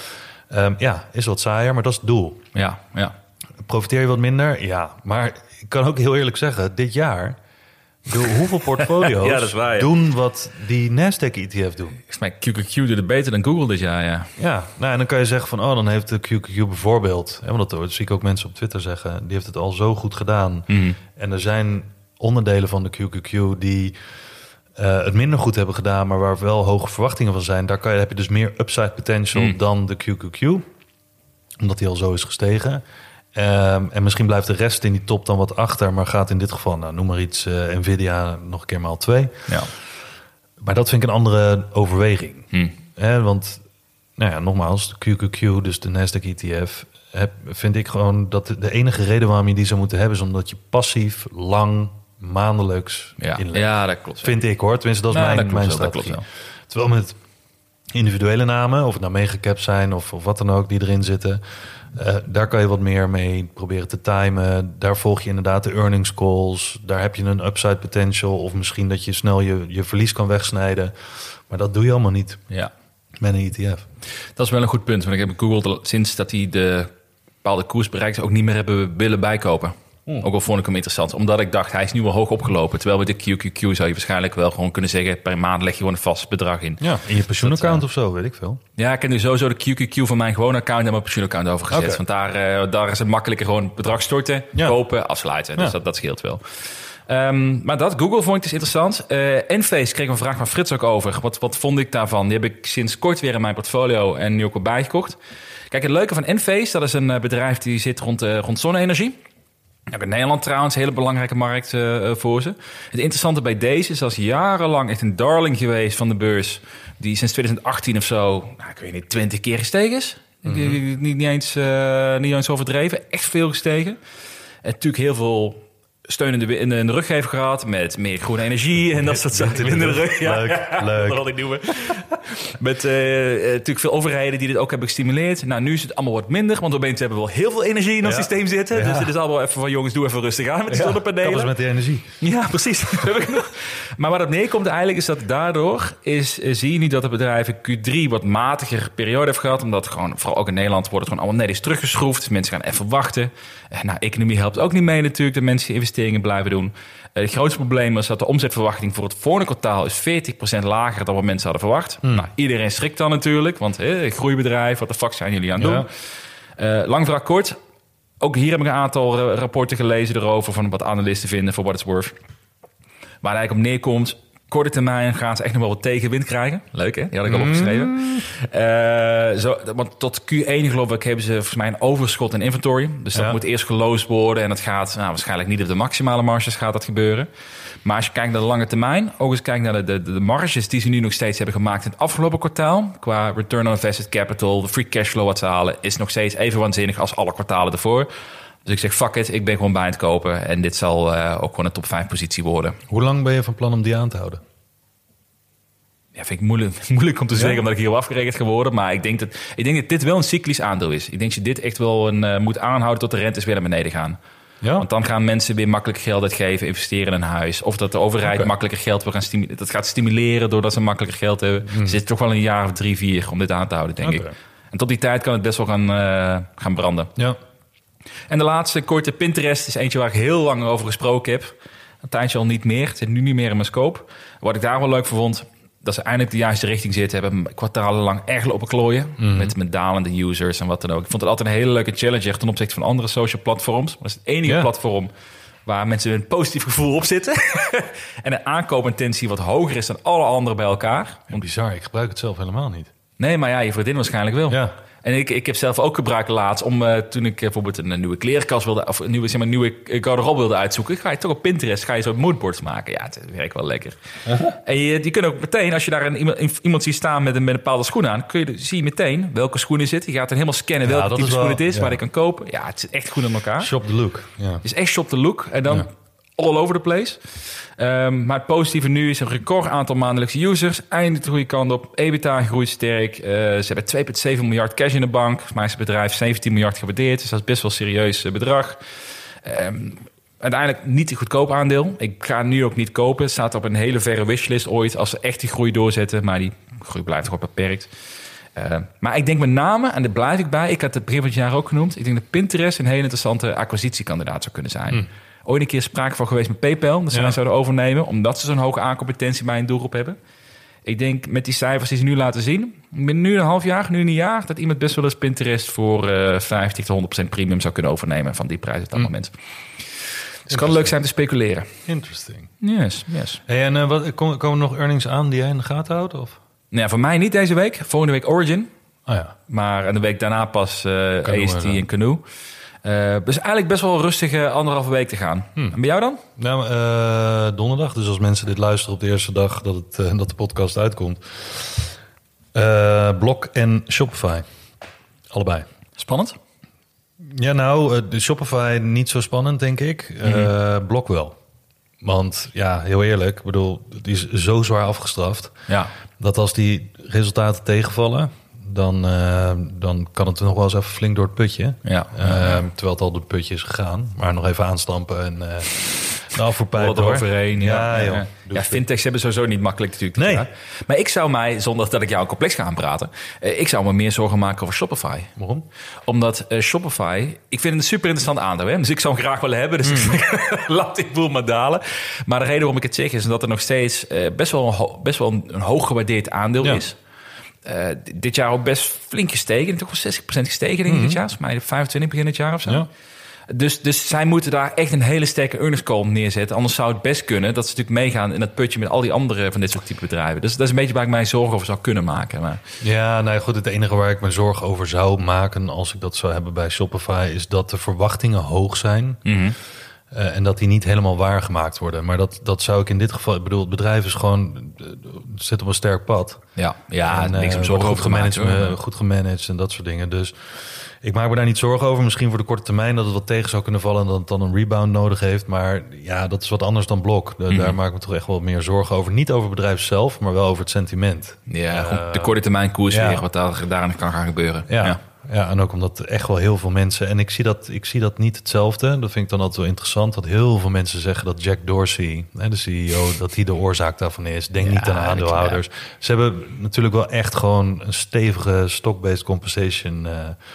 Um, ja, is wat saaier, maar dat is het doel. Ja, ja. Profiteer je wat minder? Ja, maar ik kan ook heel eerlijk zeggen, dit jaar, door hoeveel portfolio's ja, dat is waar, ja. doen wat die Nasdaq-E T F doen? Volgens mij Q Q Q doet het beter dan Google dit jaar, ja. Ja, nou, en dan kan je zeggen van, oh, dan heeft de Q Q Q bijvoorbeeld, hè, want dat zie ik ook mensen op Twitter zeggen, die heeft het al zo goed gedaan. Mm. En er zijn onderdelen van de Q Q Q die uh, het minder goed hebben gedaan, maar waar wel hoge verwachtingen van zijn. Daar kan je, heb je dus meer upside potential mm. dan de Q Q Q, omdat die al zo is gestegen. Um, en misschien blijft de rest in die top dan wat achter, maar gaat in dit geval, nou, noem maar iets, uh, Nvidia nog een keer maal twee. Ja. Maar dat vind ik een andere overweging. Mm. Hè, want, nou ja, nogmaals, de Q Q Q, dus de Nasdaq E T F, heb, vind ik gewoon dat de, de enige reden waarom je die zou moeten hebben is omdat je passief, lang, maandelijks ja. inlegt. Ja, dat klopt. Vind ik hoor. Tenminste, dat is nou, mijn, dat klopt mijn wel, strategie. Dat klopt wel. Terwijl met individuele namen, of het nou megacap zijn of, of wat dan ook die erin zitten, uh, daar kan je wat meer mee proberen te timen. Daar volg je inderdaad de earnings calls. Daar heb je een upside potential, of misschien dat je snel je, je verlies kan wegsnijden. Maar dat doe je allemaal niet. Ja. Met een E T F. Dat is wel een goed punt. Want ik heb Google sinds dat hij de bepaalde koers bereikt ook niet meer hebben willen bijkopen. Hmm. Ook al vond ik hem interessant. Omdat ik dacht, hij is nu wel hoog opgelopen. Terwijl bij de Q Q Q zou je waarschijnlijk wel gewoon kunnen zeggen, per maand leg je gewoon een vast bedrag in. Ja, in je pensioenaccount of zo, weet ik veel. Ja, ik heb nu sowieso de Q Q Q van mijn gewone account en mijn pensioenaccount overgezet. Okay. Want daar, uh, daar is het makkelijker gewoon bedrag storten, ja. kopen, afsluiten. Dus ja. dat, dat scheelt wel. Um, maar dat, Google vond ik dus interessant. Uh, Enphase kreeg een vraag van Frits ook over. Wat, wat vond ik daarvan? Die heb ik sinds kort weer in mijn portfolio en nu ook al bijgekocht. Kijk, het leuke van Enphase, dat is een uh, bedrijf die zit rond, uh, rond zonne-energie. Ook in Nederland trouwens, een hele belangrijke markt uh, voor ze. Het interessante bij deze is, als jarenlang echt een darling geweest van de beurs, die sinds twintig achttien of zo, nou, ik weet niet, twintig keer gestegen is. Mm-hmm. Niet, niet, eens, uh, niet eens overdreven, echt veel gestegen. En natuurlijk heel veel steun in de, in de, in de rug heeft gehad met meer groene energie en dat soort zaken in de rug. Ja, leuk, ja, leuk. Dat had ik noemen. Met uh, natuurlijk veel overheden die dit ook hebben gestimuleerd. Nou, nu is het allemaal wat minder, want opeens hebben we wel heel veel energie in ons ja. systeem zitten. Ja. Dus het is allemaal even van, jongens, doe even rustig aan met de ja, zonnepanelen. Kappers met die energie. Ja, precies. Maar waar het neerkomt eigenlijk is dat daardoor is, uh, zie je niet dat het bedrijf in Q drie wat matiger periode heeft gehad. Omdat gewoon, vooral ook in Nederland, wordt het gewoon allemaal netjes teruggeschroefd. Dus mensen gaan even wachten. Uh, nou, economie helpt ook niet mee natuurlijk, dat mensen investeringen blijven doen. Uh, het grootste probleem is dat de omzetverwachting voor het volgende kwartaal is veertig procent lager dan wat mensen hadden verwacht. Hmm. Nou, iedereen schrikt dan natuurlijk, want uh, groeibedrijf, wat de fuck zijn jullie aan het doen? Ja. Uh, lang verhaal kort. Ook hier heb ik een aantal uh, rapporten gelezen erover van wat analisten vinden voor what it's worth. Waar het eigenlijk op neerkomt, korte termijn gaan ze echt nog wel wat tegenwind krijgen. Leuk, hè? Die had ik al opgeschreven. Mm. Uh, zo, want tot Q één, geloof ik, hebben ze volgens mij een overschot in inventory. Dus dat ja. moet eerst geloosd worden. En dat gaat nou, waarschijnlijk niet op de maximale marges gaat dat gebeuren. Maar als je kijkt naar de lange termijn, ook eens kijkt naar de, de, de marges die ze nu nog steeds hebben gemaakt in het afgelopen kwartaal. Qua return on invested capital, de free cash flow wat ze halen, is nog steeds even waanzinnig als alle kwartalen ervoor. Dus ik zeg, fuck it, ik ben gewoon bij het kopen. En dit zal uh, ook gewoon een top vijf positie worden. Hoe lang ben je van plan om die aan te houden? Ja, vind ik moeilijk, moeilijk om te zeggen, ja. omdat ik hierop afgerekend geworden. Maar ik denk, dat, ik denk dat dit wel een cyclisch aandeel is. Ik denk dat je dit echt wel een, uh, moet aanhouden tot de rentes weer naar beneden gaan. Ja. Want dan gaan mensen weer makkelijker geld uitgeven, investeren in een huis. Of dat de overheid okay. makkelijker geld wil gaan stimuleren. Dat gaat stimuleren doordat ze makkelijker geld hebben. Mm. Er zit toch wel een jaar of drie, vier om dit aan te houden, denk okay. ik. En tot die tijd kan het best wel gaan, uh, gaan branden. Ja. En de laatste korte, Pinterest, is eentje waar ik heel lang over gesproken heb. Een tijdje al niet meer. Het zit nu niet meer in mijn scope. Wat ik daar wel leuk voor vond, dat ze eindelijk de juiste richting zitten. Hebben kwartalenlang echt lopen klooien. Mm. Met, met dalende users en wat dan ook. Ik vond het altijd een hele leuke challenge ten opzichte van andere social platforms. Maar dat is het enige yeah. platform waar mensen een positief gevoel op zitten. En een aankoopintentie wat hoger is dan alle anderen bij elkaar. Ja, bizar, ik gebruik het zelf helemaal niet. Nee, maar ja, je vriendin waarschijnlijk wel. Ja. En ik, ik heb zelf ook gebruikt laatst om uh, toen ik uh, bijvoorbeeld een, een nieuwe klerenkast wilde, of een nieuwe, zeg maar, nieuwe garderobe wilde uitzoeken, ga je toch op Pinterest, ga je zo moodboards maken. Ja, het werkt wel lekker. Uh-huh. En je, die kunnen ook meteen, als je daar een, iemand, iemand ziet staan met een, met een bepaalde schoen aan, kun je, zie je meteen welke schoenen zit. Je gaat dan helemaal scannen welke ja, type schoen het is, ja. waar je kan kopen. Ja, het zit echt goed in elkaar. Shop the look. Ja. Het is echt shop the look. En dan ja. all over the place. Um, maar het positieve nu is een record aantal maandelijkse users. Eindelijk de goede kant op. EBITDA groeit sterk. Uh, ze hebben twee komma zeven miljard cash in de bank. Maar is het bedrijf zeventien miljard gewaardeerd. Dus dat is best wel een serieus uh, bedrag. Um, uiteindelijk niet een goedkoop aandeel. Ik ga nu ook niet kopen. Het staat op een hele verre wishlist ooit. Als ze echt die groei doorzetten. Maar die groei blijft toch wel beperkt. Uh, maar ik denk met name, en daar blijf ik bij. Ik had het begin van het jaar ook genoemd. Ik denk dat Pinterest een hele interessante acquisitiekandidaat zou kunnen zijn. Hmm. Ooit een keer sprake van geweest met PayPal. Dat ze ja. zouden overnemen, omdat ze zo'n hoge aankompetentie bij een doelgroep hebben. Ik denk met die cijfers die ze nu laten zien, binnen nu een half jaar, nu een jaar, dat iemand best wel eens Pinterest voor uh, vijftig tot honderd procent premium zou kunnen overnemen van die prijs op dat mm. moment. Dus het kan leuk zijn te speculeren. Interesting. Yes, yes. Hey, en uh, wat, komen er nog earnings aan die jij in de gaten houdt? Of? Nou ja, voor mij niet deze week. Volgende week Origin. Oh ja. Maar en de week daarna pas uh, A S T en Canoe. Uh, dus eigenlijk best wel een rustige anderhalve week te gaan. Hmm. En bij jou dan? Nou, uh, donderdag. Dus als mensen dit luisteren op de eerste dag dat, het, uh, dat de podcast uitkomt. Uh, Block en Shopify. Allebei. Spannend? Ja, nou, uh, de Shopify niet zo spannend, denk ik. Uh, mm-hmm. Block wel. Want ja, heel eerlijk, ik bedoel, die is zo zwaar afgestraft. Ja. Dat als die resultaten tegenvallen, dan, uh, dan kan het nog wel eens even flink door het putje. Ja. Uh, terwijl het al door het putje is gegaan. Maar nog even aanstampen en uh, de afvoerpijp door. Overheen. Ja, ja, ja, ja. ja fintechs hebben sowieso niet makkelijk natuurlijk. Nee. Ja. Maar ik zou mij, zonder dat ik jou complex ga aanpraten, uh, ik zou me meer zorgen maken over Shopify. Waarom? Omdat uh, Shopify, ik vind het een super interessant aandeel. Hè? Dus ik zou hem graag willen hebben. Dus mm. ik laat die boel maar dalen. Maar de reden waarom ik het zeg is dat er nog steeds uh, best wel een, ho- best wel een, een hoog gewaardeerd aandeel ja. is. Uh, dit jaar ook best flink gestegen. Toch wel zestig procent gestegen denk ik mm-hmm. dit jaar. Volgens mij vijfentwintig begin dit jaar of zo. Ja. Dus, dus zij moeten daar echt een hele sterke earnings call neerzetten. Anders zou het best kunnen dat ze natuurlijk meegaan in dat putje met al die andere van dit soort type bedrijven. Dus dat is een beetje waar ik mij zorgen over zou kunnen maken. Maar... Ja, nou goed, het enige waar ik me zorgen over zou maken als ik dat zou hebben bij Shopify is dat de verwachtingen hoog zijn. Mm-hmm. Uh, en dat die niet helemaal waargemaakt worden. Maar dat, dat zou ik in dit geval... Ik bedoel, het bedrijf is gewoon... Uh, zit op een sterk pad. Ja, ja en, niks om uh, zorgen goed over gemanaged, maken, me, goed gemanaged en dat soort dingen. Dus ik maak me daar niet zorgen over. Misschien voor de korte termijn dat het wat tegen zou kunnen vallen... en dat het dan een rebound nodig heeft. Maar ja, dat is wat anders dan Blok. De, mm-hmm. Daar maak ik me toch echt wel meer zorgen over. Niet over het bedrijf zelf, maar wel over het sentiment. Ja, uh, de korte termijn koers ja. weer. Wat daar, daarin kan gaan gebeuren. Ja. ja. Ja, en ook omdat echt wel heel veel mensen... En ik zie dat, ik zie dat niet hetzelfde. Dat vind ik dan altijd wel interessant. Dat heel veel mensen zeggen dat Jack Dorsey, de C E O... dat hij de oorzaak daarvan is. Denk ja, niet aan aandeelhouders. Ze hebben natuurlijk wel echt gewoon een stevige stock-based compensation... Uh,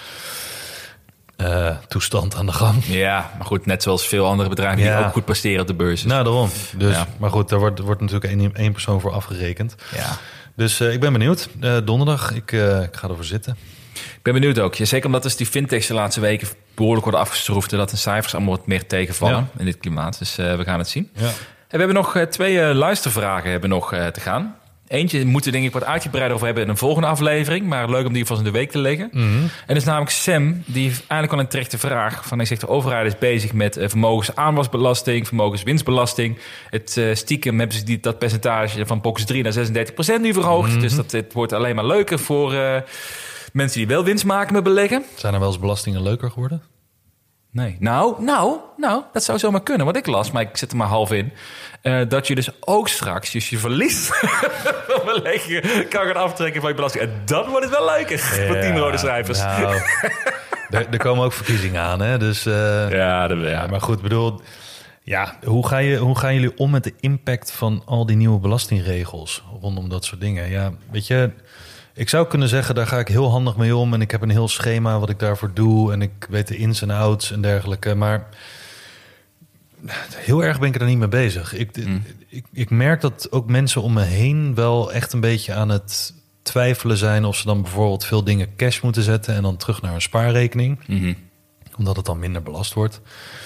uh, toestand aan de gang. Ja, maar goed, net zoals veel andere bedrijven... Ja. die ook goed presteren op de beurs. Nou, daarom. Dus, ja. Maar goed, daar wordt, wordt natuurlijk één, één persoon voor afgerekend. Ja. Dus uh, ik ben benieuwd. Uh, donderdag, ik, uh, ik ga ervoor zitten. Ik ben benieuwd ook. Ja, zeker omdat dus die fintechs de laatste weken behoorlijk worden afgeschroefd... en dat de cijfers allemaal wat meer tegenvallen ja. in dit klimaat. Dus uh, we gaan het zien. Ja. En we hebben nog uh, twee uh, luistervragen hebben nog, uh, te gaan. Eentje moeten denk ik wat uitgebreider over hebben in een volgende aflevering. Maar leuk om die vast in de week te leggen. Mm-hmm. En dat is namelijk Sam, die heeft eigenlijk al een terechte vraag. Van, hij zegt de overheid is bezig met uh, vermogensaanwasbelasting, vermogenswinstbelasting. Het uh, stiekem hebben ze die, dat percentage van box drie naar zesendertig procent nu verhoogd. Mm-hmm. Dus dat het wordt alleen maar leuker voor... Uh, mensen die wel winst maken met beleggen. Zijn er wel eens belastingen leuker geworden? Nee. Nou, nou, nou, dat zou zomaar kunnen. Wat ik las, maar ik zit er maar half in. Uh, dat je dus ook straks, dus je verliest van beleggingen, kan gaan aftrekken van je belasting. En dan wordt het wel leuker ja, voor tien rode cijfers. Nou, er, er komen ook verkiezingen aan, hè? Dus, uh, ja, dat, ja, maar goed, bedoel, ja, hoe, ga je, hoe gaan jullie om met de impact van al die nieuwe belastingregels rondom dat soort dingen? Ja, weet je, ik zou kunnen zeggen, daar ga ik heel handig mee om en ik heb een heel schema wat ik daarvoor doe en ik weet de ins en outs en dergelijke, maar heel erg ben ik er niet mee bezig. Ik, mm. ik, ik merk dat ook mensen om me heen wel echt een beetje aan het twijfelen zijn of ze dan bijvoorbeeld veel dingen cash moeten zetten en dan terug naar een spaarrekening, mm-hmm. omdat het dan minder belast wordt.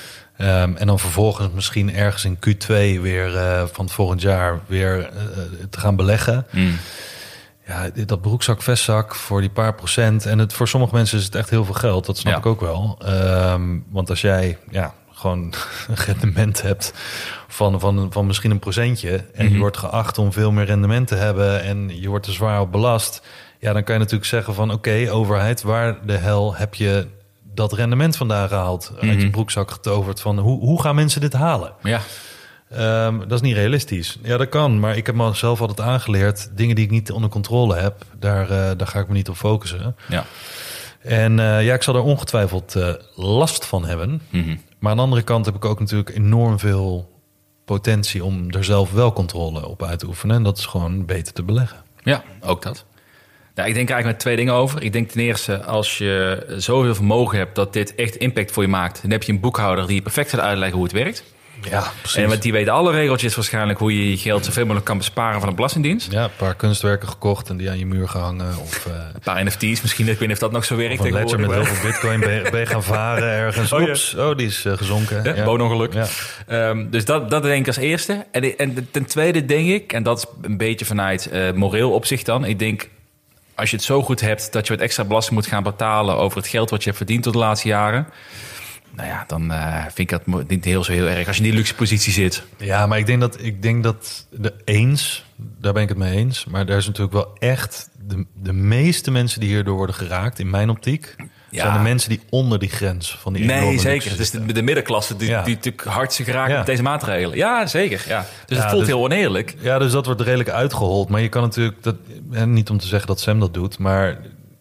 Um, en dan vervolgens misschien ergens in Q twee weer uh, van het volgend jaar weer uh, te gaan beleggen. Mm. Ja, dat broekzak, vestzak voor die paar procent. En het, voor sommige mensen is het echt heel veel geld. Dat snap ja. ik ook wel. Um, want als jij ja, gewoon een rendement hebt van, van, van misschien een procentje en mm-hmm. je wordt geacht om veel meer rendement te hebben en je wordt er zwaar op belast, ja, dan kan je natuurlijk zeggen van oké, okay, overheid, waar de hel heb je dat rendement vandaan gehaald, mm-hmm. uit je broekzak getoverd van hoe, hoe gaan mensen dit halen? Ja. Um, dat is niet realistisch. Ja, dat kan, maar ik heb mezelf altijd aangeleerd, dingen die ik niet onder controle heb, daar, uh, daar ga ik me niet op focussen. Ja. En uh, ja, ik zal er ongetwijfeld uh, last van hebben. Mm-hmm. Maar aan de andere kant heb ik ook natuurlijk enorm veel potentie om er zelf wel controle op uit te oefenen. En dat is gewoon beter te beleggen. Ja, ook dat. Nou, ik denk eigenlijk met twee dingen over. Ik denk ten eerste, als je zoveel vermogen hebt dat dit echt impact voor je maakt, dan heb je een boekhouder die je perfect gaat uitleggen hoe het werkt. Ja, precies. En want die weet alle regeltjes waarschijnlijk hoe je je geld zoveel mogelijk kan besparen van de Belastingdienst. Ja, een paar kunstwerken gekocht en die aan je muur gehangen. Of, uh, een paar N F T's misschien, ik weet niet of dat nog zo werkt. Of een ledger met heel veel bitcoin ben, ben je gaan varen ergens. Oh, ja. Oeps, oh, die is uh, gezonken. Ja, ja. Boonongeluk. Ja. Um, dus dat, dat denk ik als eerste. En, en ten tweede denk ik, en dat is een beetje vanuit uh, moreel opzicht dan. Ik denk, als je het zo goed hebt dat je wat extra belasting moet gaan betalen over het geld wat je hebt verdiend tot de laatste jaren, nou ja, dan uh, vind ik dat niet heel zo heel erg als je in die luxe positie zit. Ja, maar ik denk dat ik denk dat de eens, daar ben ik het mee eens. Maar er is natuurlijk wel echt de, de meeste mensen die hierdoor worden geraakt, in mijn optiek, ja. zijn de mensen die onder die grens van die enorme Nee, zeker. luxe Het is de, de middenklasse die, ja. die natuurlijk hard geraakt ja. met deze maatregelen. Ja, zeker. Ja. Dus ja, het voelt dus, heel oneerlijk. Ja, dus dat wordt redelijk uitgehold. Maar je kan natuurlijk, dat, en niet om te zeggen dat Sam dat doet, maar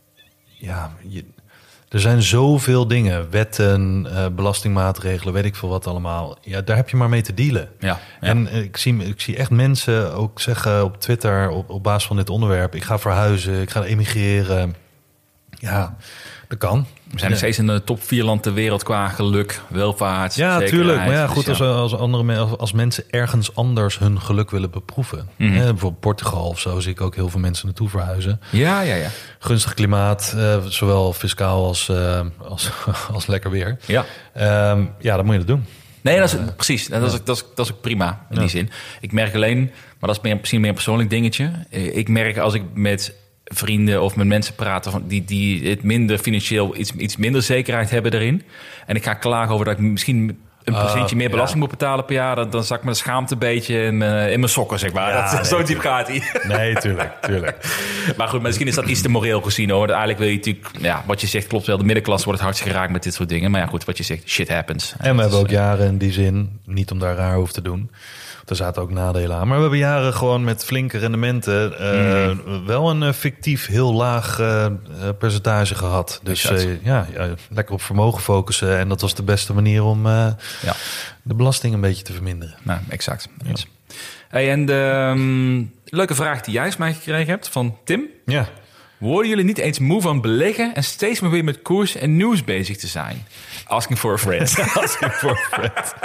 ja, je, er zijn zoveel dingen, wetten, uh, belastingmaatregelen, weet ik veel wat allemaal. Ja, daar heb je maar mee te dealen. Ja, ja. En uh, ik, zie, ik zie echt mensen ook zeggen op Twitter op, op basis van dit onderwerp, ik ga verhuizen, ik ga emigreren. Ja, dat kan. We zijn nog steeds in de top vier land ter wereld qua geluk, welvaart, ja, tuurlijk. Maar ja, goed, dus ja. als, als, andere, als, als mensen ergens anders hun geluk willen beproeven. Mm-hmm. Hè, bijvoorbeeld Portugal of zo zie ik ook heel veel mensen naartoe verhuizen. Ja, ja, ja. Gunstig klimaat, uh, zowel fiscaal als, uh, als, als lekker weer. Ja. Um, ja, dan moet je dat doen. Nee, dat is, uh, precies. Dat, ja. is, dat, is, dat is ook prima in ja. die zin. Ik merk alleen, maar dat is meer, misschien meer een persoonlijk dingetje. Ik merk als ik met vrienden of met mensen praten van die, die het minder financieel iets, iets minder zekerheid hebben erin. En ik ga klagen over dat ik misschien een procentje uh, meer belasting ja. moet betalen per jaar. Dan, dan zak ik me de schaamte een beetje in, uh, in mijn sokken, zeg maar. Ja, dat, nee, zo diep gaat hij. Nee, tuurlijk, tuurlijk. Maar goed, misschien is dat iets te moreel gezien, hoor. Eigenlijk wil je natuurlijk, ja, wat je zegt klopt wel. De middenklasse wordt het hardst geraakt met dit soort dingen. Maar ja, goed, wat je zegt, shit happens. En we hebben ook jaren in die zin, niet om daar raar over te doen, er zaten ook nadelen aan. Maar we hebben jaren gewoon met flinke rendementen uh, mm. wel een uh, fictief heel laag uh, percentage gehad. Dus uh, ja, ja, lekker op vermogen focussen. En dat was de beste manier om uh, ja. de belasting een beetje te verminderen. Nou, exact. Ja. Hey, en de um, leuke vraag die jij eens mij gekregen hebt van Tim. Ja. Worden jullie niet eens moe van beleggen en steeds maar weer met koers en nieuws bezig te zijn? Asking for a friend. Asking for a friend.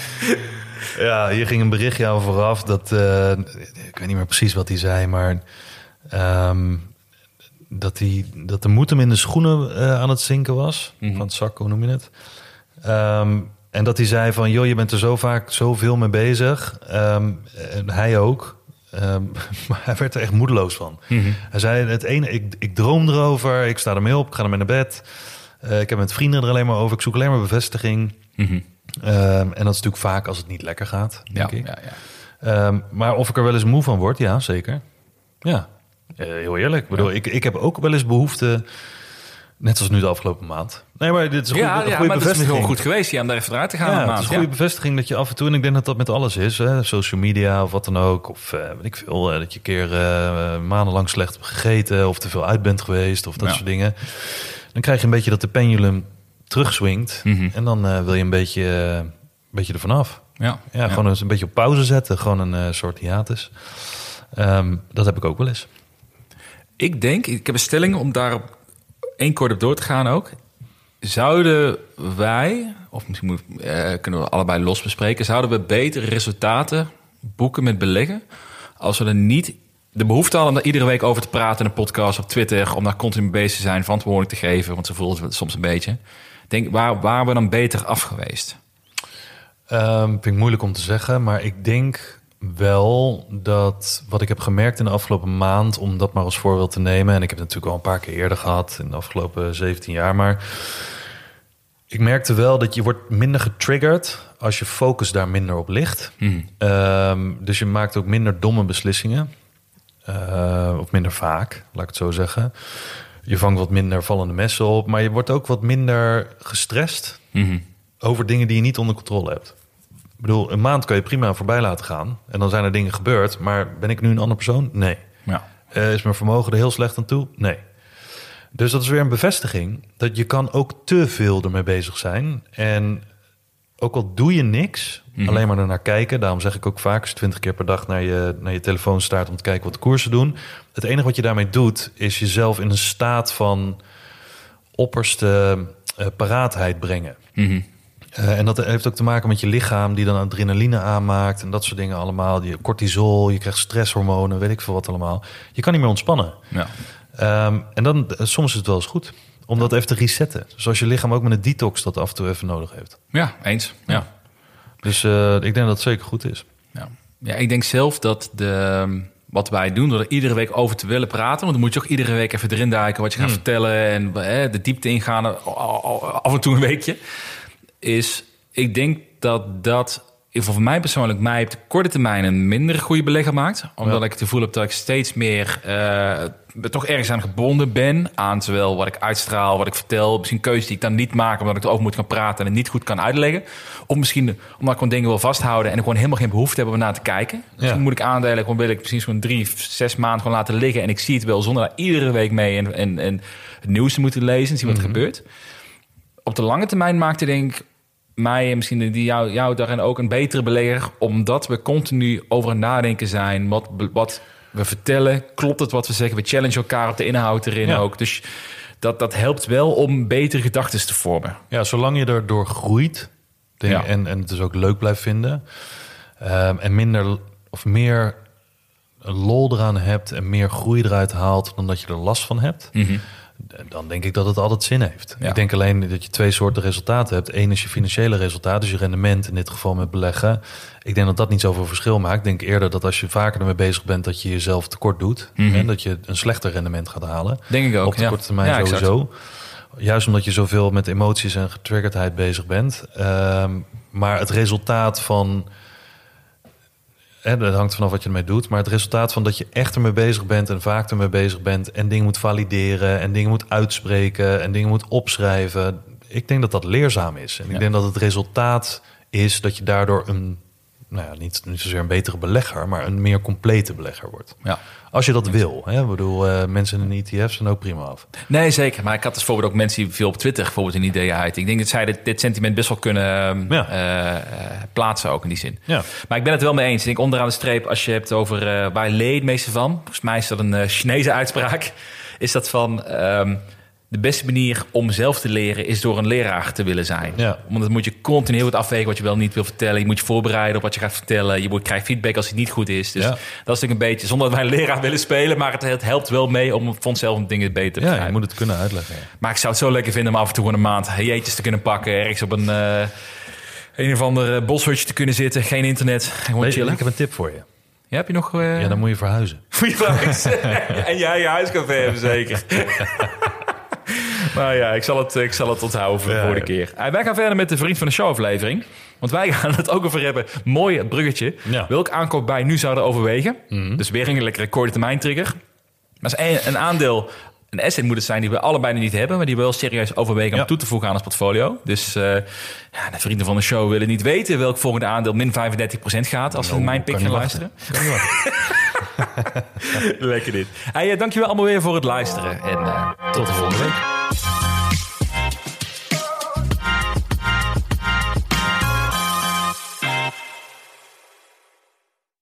Ja, hier ging een berichtje aan vooraf dat, uh, ik weet niet meer precies wat hij zei, maar um, dat, hij, dat de moed hem in de schoenen uh, aan het zinken was. Mm-hmm. Van het zak, hoe noem je het? Um, en dat hij zei van, joh, je bent er zo vaak zoveel mee bezig. Um, en hij ook. Um, maar hij werd er echt moedeloos van. Mm-hmm. Hij zei, het ene, ik, ik droom erover, ik sta ermee op, ik ga ermee naar bed. Uh, ik heb met vrienden er alleen maar over, ik zoek alleen maar bevestiging. Mm-hmm. Um, en dat is natuurlijk vaak als het niet lekker gaat, denk ja, ik. Ja, ja. Um, maar of ik er wel eens moe van word, ja, zeker. Ja, uh, heel eerlijk. Ik bedoel, ja. ik, ik heb ook wel eens behoefte Net zoals nu de afgelopen maand. Nee, maar dit is een goede, Ja, een ja goede maar het is bevestiging. gewoon goed geweest hier om daar even eruit te gaan. Ja, een maand. het is een goede Ja. bevestiging dat je af en toe... en ik denk dat dat met alles is, hè, social media of wat dan ook... of uh, weet ik veel, uh, dat je een keer uh, maandenlang slecht hebt gegeten... of te veel uit bent geweest of dat Ja. soort dingen. Dan krijg je een beetje dat de pendulum terugswingt... Mm-hmm. en dan uh, wil je een beetje, uh, een beetje ervan af. Ja. Ja, Ja. gewoon eens een beetje op pauze zetten. Gewoon een uh, soort hiatus. Um, dat heb ik ook wel eens. Ik denk, ik heb een stelling om daar op één kort op door te gaan ook. Zouden wij, of misschien moet, uh, kunnen we allebei los bespreken... zouden we betere resultaten boeken met beleggen... als we er niet de behoefte hadden om daar iedere week over te praten... in een podcast, op Twitter, om daar continu mee bezig te zijn... verantwoording te geven, want ze voelen het soms een beetje. Ik denk, waar waren we dan beter af geweest? Um, vind ik moeilijk om te zeggen, maar ik denk wel dat wat ik heb gemerkt in de afgelopen maand, om dat maar als voorbeeld te nemen, en ik heb het natuurlijk al een paar keer eerder gehad in de afgelopen zeventien jaar, maar ik merkte wel dat je wordt minder getriggerd als je focus daar minder op ligt. Hmm. Um, dus je maakt ook minder domme beslissingen, uh, of minder vaak, laat ik het zo zeggen. Je vangt wat minder vallende messen op, maar je wordt ook wat minder gestrest Mm-hmm. over dingen die je niet onder controle hebt. Ik bedoel, een maand kan je prima voorbij laten gaan. En dan zijn er dingen gebeurd. Maar ben ik nu een andere persoon? Nee. Ja. Uh, is mijn vermogen er heel slecht aan toe? Nee. Dus dat is weer een bevestiging. Dat je kan ook te veel ermee bezig zijn. En ook al doe je niks, mm-hmm. alleen maar ernaar kijken. Daarom zeg ik ook vaak, als je twintig keer per dag naar je, naar je telefoon staart om te kijken wat de koersen doen. Het enige wat je daarmee doet, is jezelf in een staat van opperste uh, paraatheid brengen. Mm-hmm. Uh, en dat heeft ook te maken met je lichaam die dan adrenaline aanmaakt en dat soort dingen allemaal. Je cortisol, je krijgt stresshormonen, weet ik veel wat allemaal. Je kan niet meer ontspannen. Ja. Um, en dan, uh, soms is het wel eens goed om dat even te resetten. Zoals je lichaam ook met een detox dat af en toe even nodig heeft. Ja, eens. Ja. Dus uh, ik denk dat het zeker goed is. Ja. Ja, ik denk zelf dat de, wat wij doen, door er iedere week over te willen praten, want dan moet je ook iedere week even erin duiken wat je gaat hmm. vertellen en eh, de diepte ingaan, af en toe een weekje, is, ik denk dat dat voor mij persoonlijk mij op de korte termijn een minder goede belegger maakt. Omdat ja. ik het gevoel heb dat ik steeds meer uh, toch ergens aan gebonden ben. Aan zowel wat ik uitstraal, wat ik vertel. Misschien keuzes die ik dan niet maak omdat ik erover moet gaan praten en het niet goed kan uitleggen. Of misschien omdat ik gewoon dingen wil vasthouden en ik gewoon helemaal geen behoefte heb om naar te kijken. Ja. Misschien moet ik aandelen, gewoon wil ik misschien zo'n drie, zes maanden gewoon laten liggen. En ik zie het wel zonder daar iedere week mee en, en, en het nieuws te moeten lezen en zien wat er mm-hmm. gebeurt. Op de lange termijn maakte denk ik mij en misschien die jou, jou daarin ook een betere belegger, omdat we continu over het nadenken zijn. Wat, wat we vertellen, klopt het wat we zeggen? We challenge elkaar op de inhoud erin ja. ook. Dus dat, dat helpt wel om betere gedachten te vormen. Ja, zolang je erdoor groeit denk, ja. en, en het dus ook leuk blijft vinden. Um, en minder of meer lol eraan hebt en meer groei eruit haalt dan dat je er last van hebt. Mm-hmm. Dan denk ik dat het altijd zin heeft. Ja. Ik denk alleen dat je twee soorten resultaten hebt. Eén is je financiële resultaat, dus je rendement in dit geval met beleggen. Ik denk dat dat niet zoveel verschil maakt. Ik denk eerder dat als je vaker ermee bezig bent, dat je jezelf tekort doet. Mm-hmm. En dat je een slechter rendement gaat halen. Denk ik ook. Op de ja. korte termijn ja, sowieso. Exact. Juist omdat je zoveel met emoties en getriggerdheid bezig bent. Um, maar het resultaat van... Hè, dat hangt vanaf wat je ermee doet. Maar het resultaat van dat je echt ermee bezig bent en vaak ermee bezig bent en dingen moet valideren en dingen moet uitspreken en dingen moet opschrijven. Ik denk dat dat leerzaam is. En ja. ik denk dat het resultaat is dat je daardoor een, nou ja, niet, niet zozeer een betere belegger, maar een meer complete belegger wordt. Ja. Als je dat wil. Hè? Ik bedoel, uh, mensen in een E T F zijn ook prima af. Nee, zeker. Maar ik had dus bijvoorbeeld ook mensen die veel op Twitter bijvoorbeeld een idee uit. Ik denk dat zij dit, dit sentiment best wel kunnen ja. uh, uh, plaatsen ook in die zin. Ja. Maar ik ben het wel mee eens. Ik denk onderaan de streep, als je hebt over uh, waar leer je het meeste van. Volgens mij is dat een uh, Chinese uitspraak. Is dat van... Um, de beste manier om zelf te leren is door een leraar te willen zijn. Ja. Want dan moet je continu heel goed afwegen wat je wel niet wil vertellen. Je moet je voorbereiden op wat je gaat vertellen. Je moet krijgen feedback als het niet goed is. Dus ja. dat is natuurlijk een beetje, zonder dat wij een leraar willen spelen, maar het, het helpt wel mee om voor onszelf dingen beter te begrijpen. Ja, je moet het kunnen uitleggen. Ja. Maar ik zou het zo lekker vinden om af en toe een maand jeetjes te kunnen pakken. Ergens op een, uh, een of ander boshutje te kunnen zitten. Geen internet. Gewoon Weet, chillen. Ik heb een tip voor je. Ja, heb je nog... Uh... Ja, dan moet je verhuizen. Moet je verhuizen. En jij je huiscafé hebben, zeker. Nou ja, ik zal het, ik zal het onthouden voor de ja, volgende keer. Uh, wij gaan verder met de Vriend van de Show aflevering. Want wij gaan het ook over hebben. Mooi, het bruggetje. Ja. Welk aankoop bij nu zouden overwegen? Mm-hmm. Dus weer een lekkere korte termijn trigger. Maar is een, een aandeel een asset moet het zijn die we allebei nu niet hebben, maar die we wel serieus overwegen om Ja. toe te voegen aan ons portfolio. Dus uh, ja, de vrienden van de show willen niet weten welk volgende aandeel min vijfendertig procent gaat als ze Nou, mijn pick kan gaan niet luisteren. Kan niet wachten. Lekker dit. Hey, uh, dankjewel allemaal weer voor het luisteren en uh, tot de volgende week.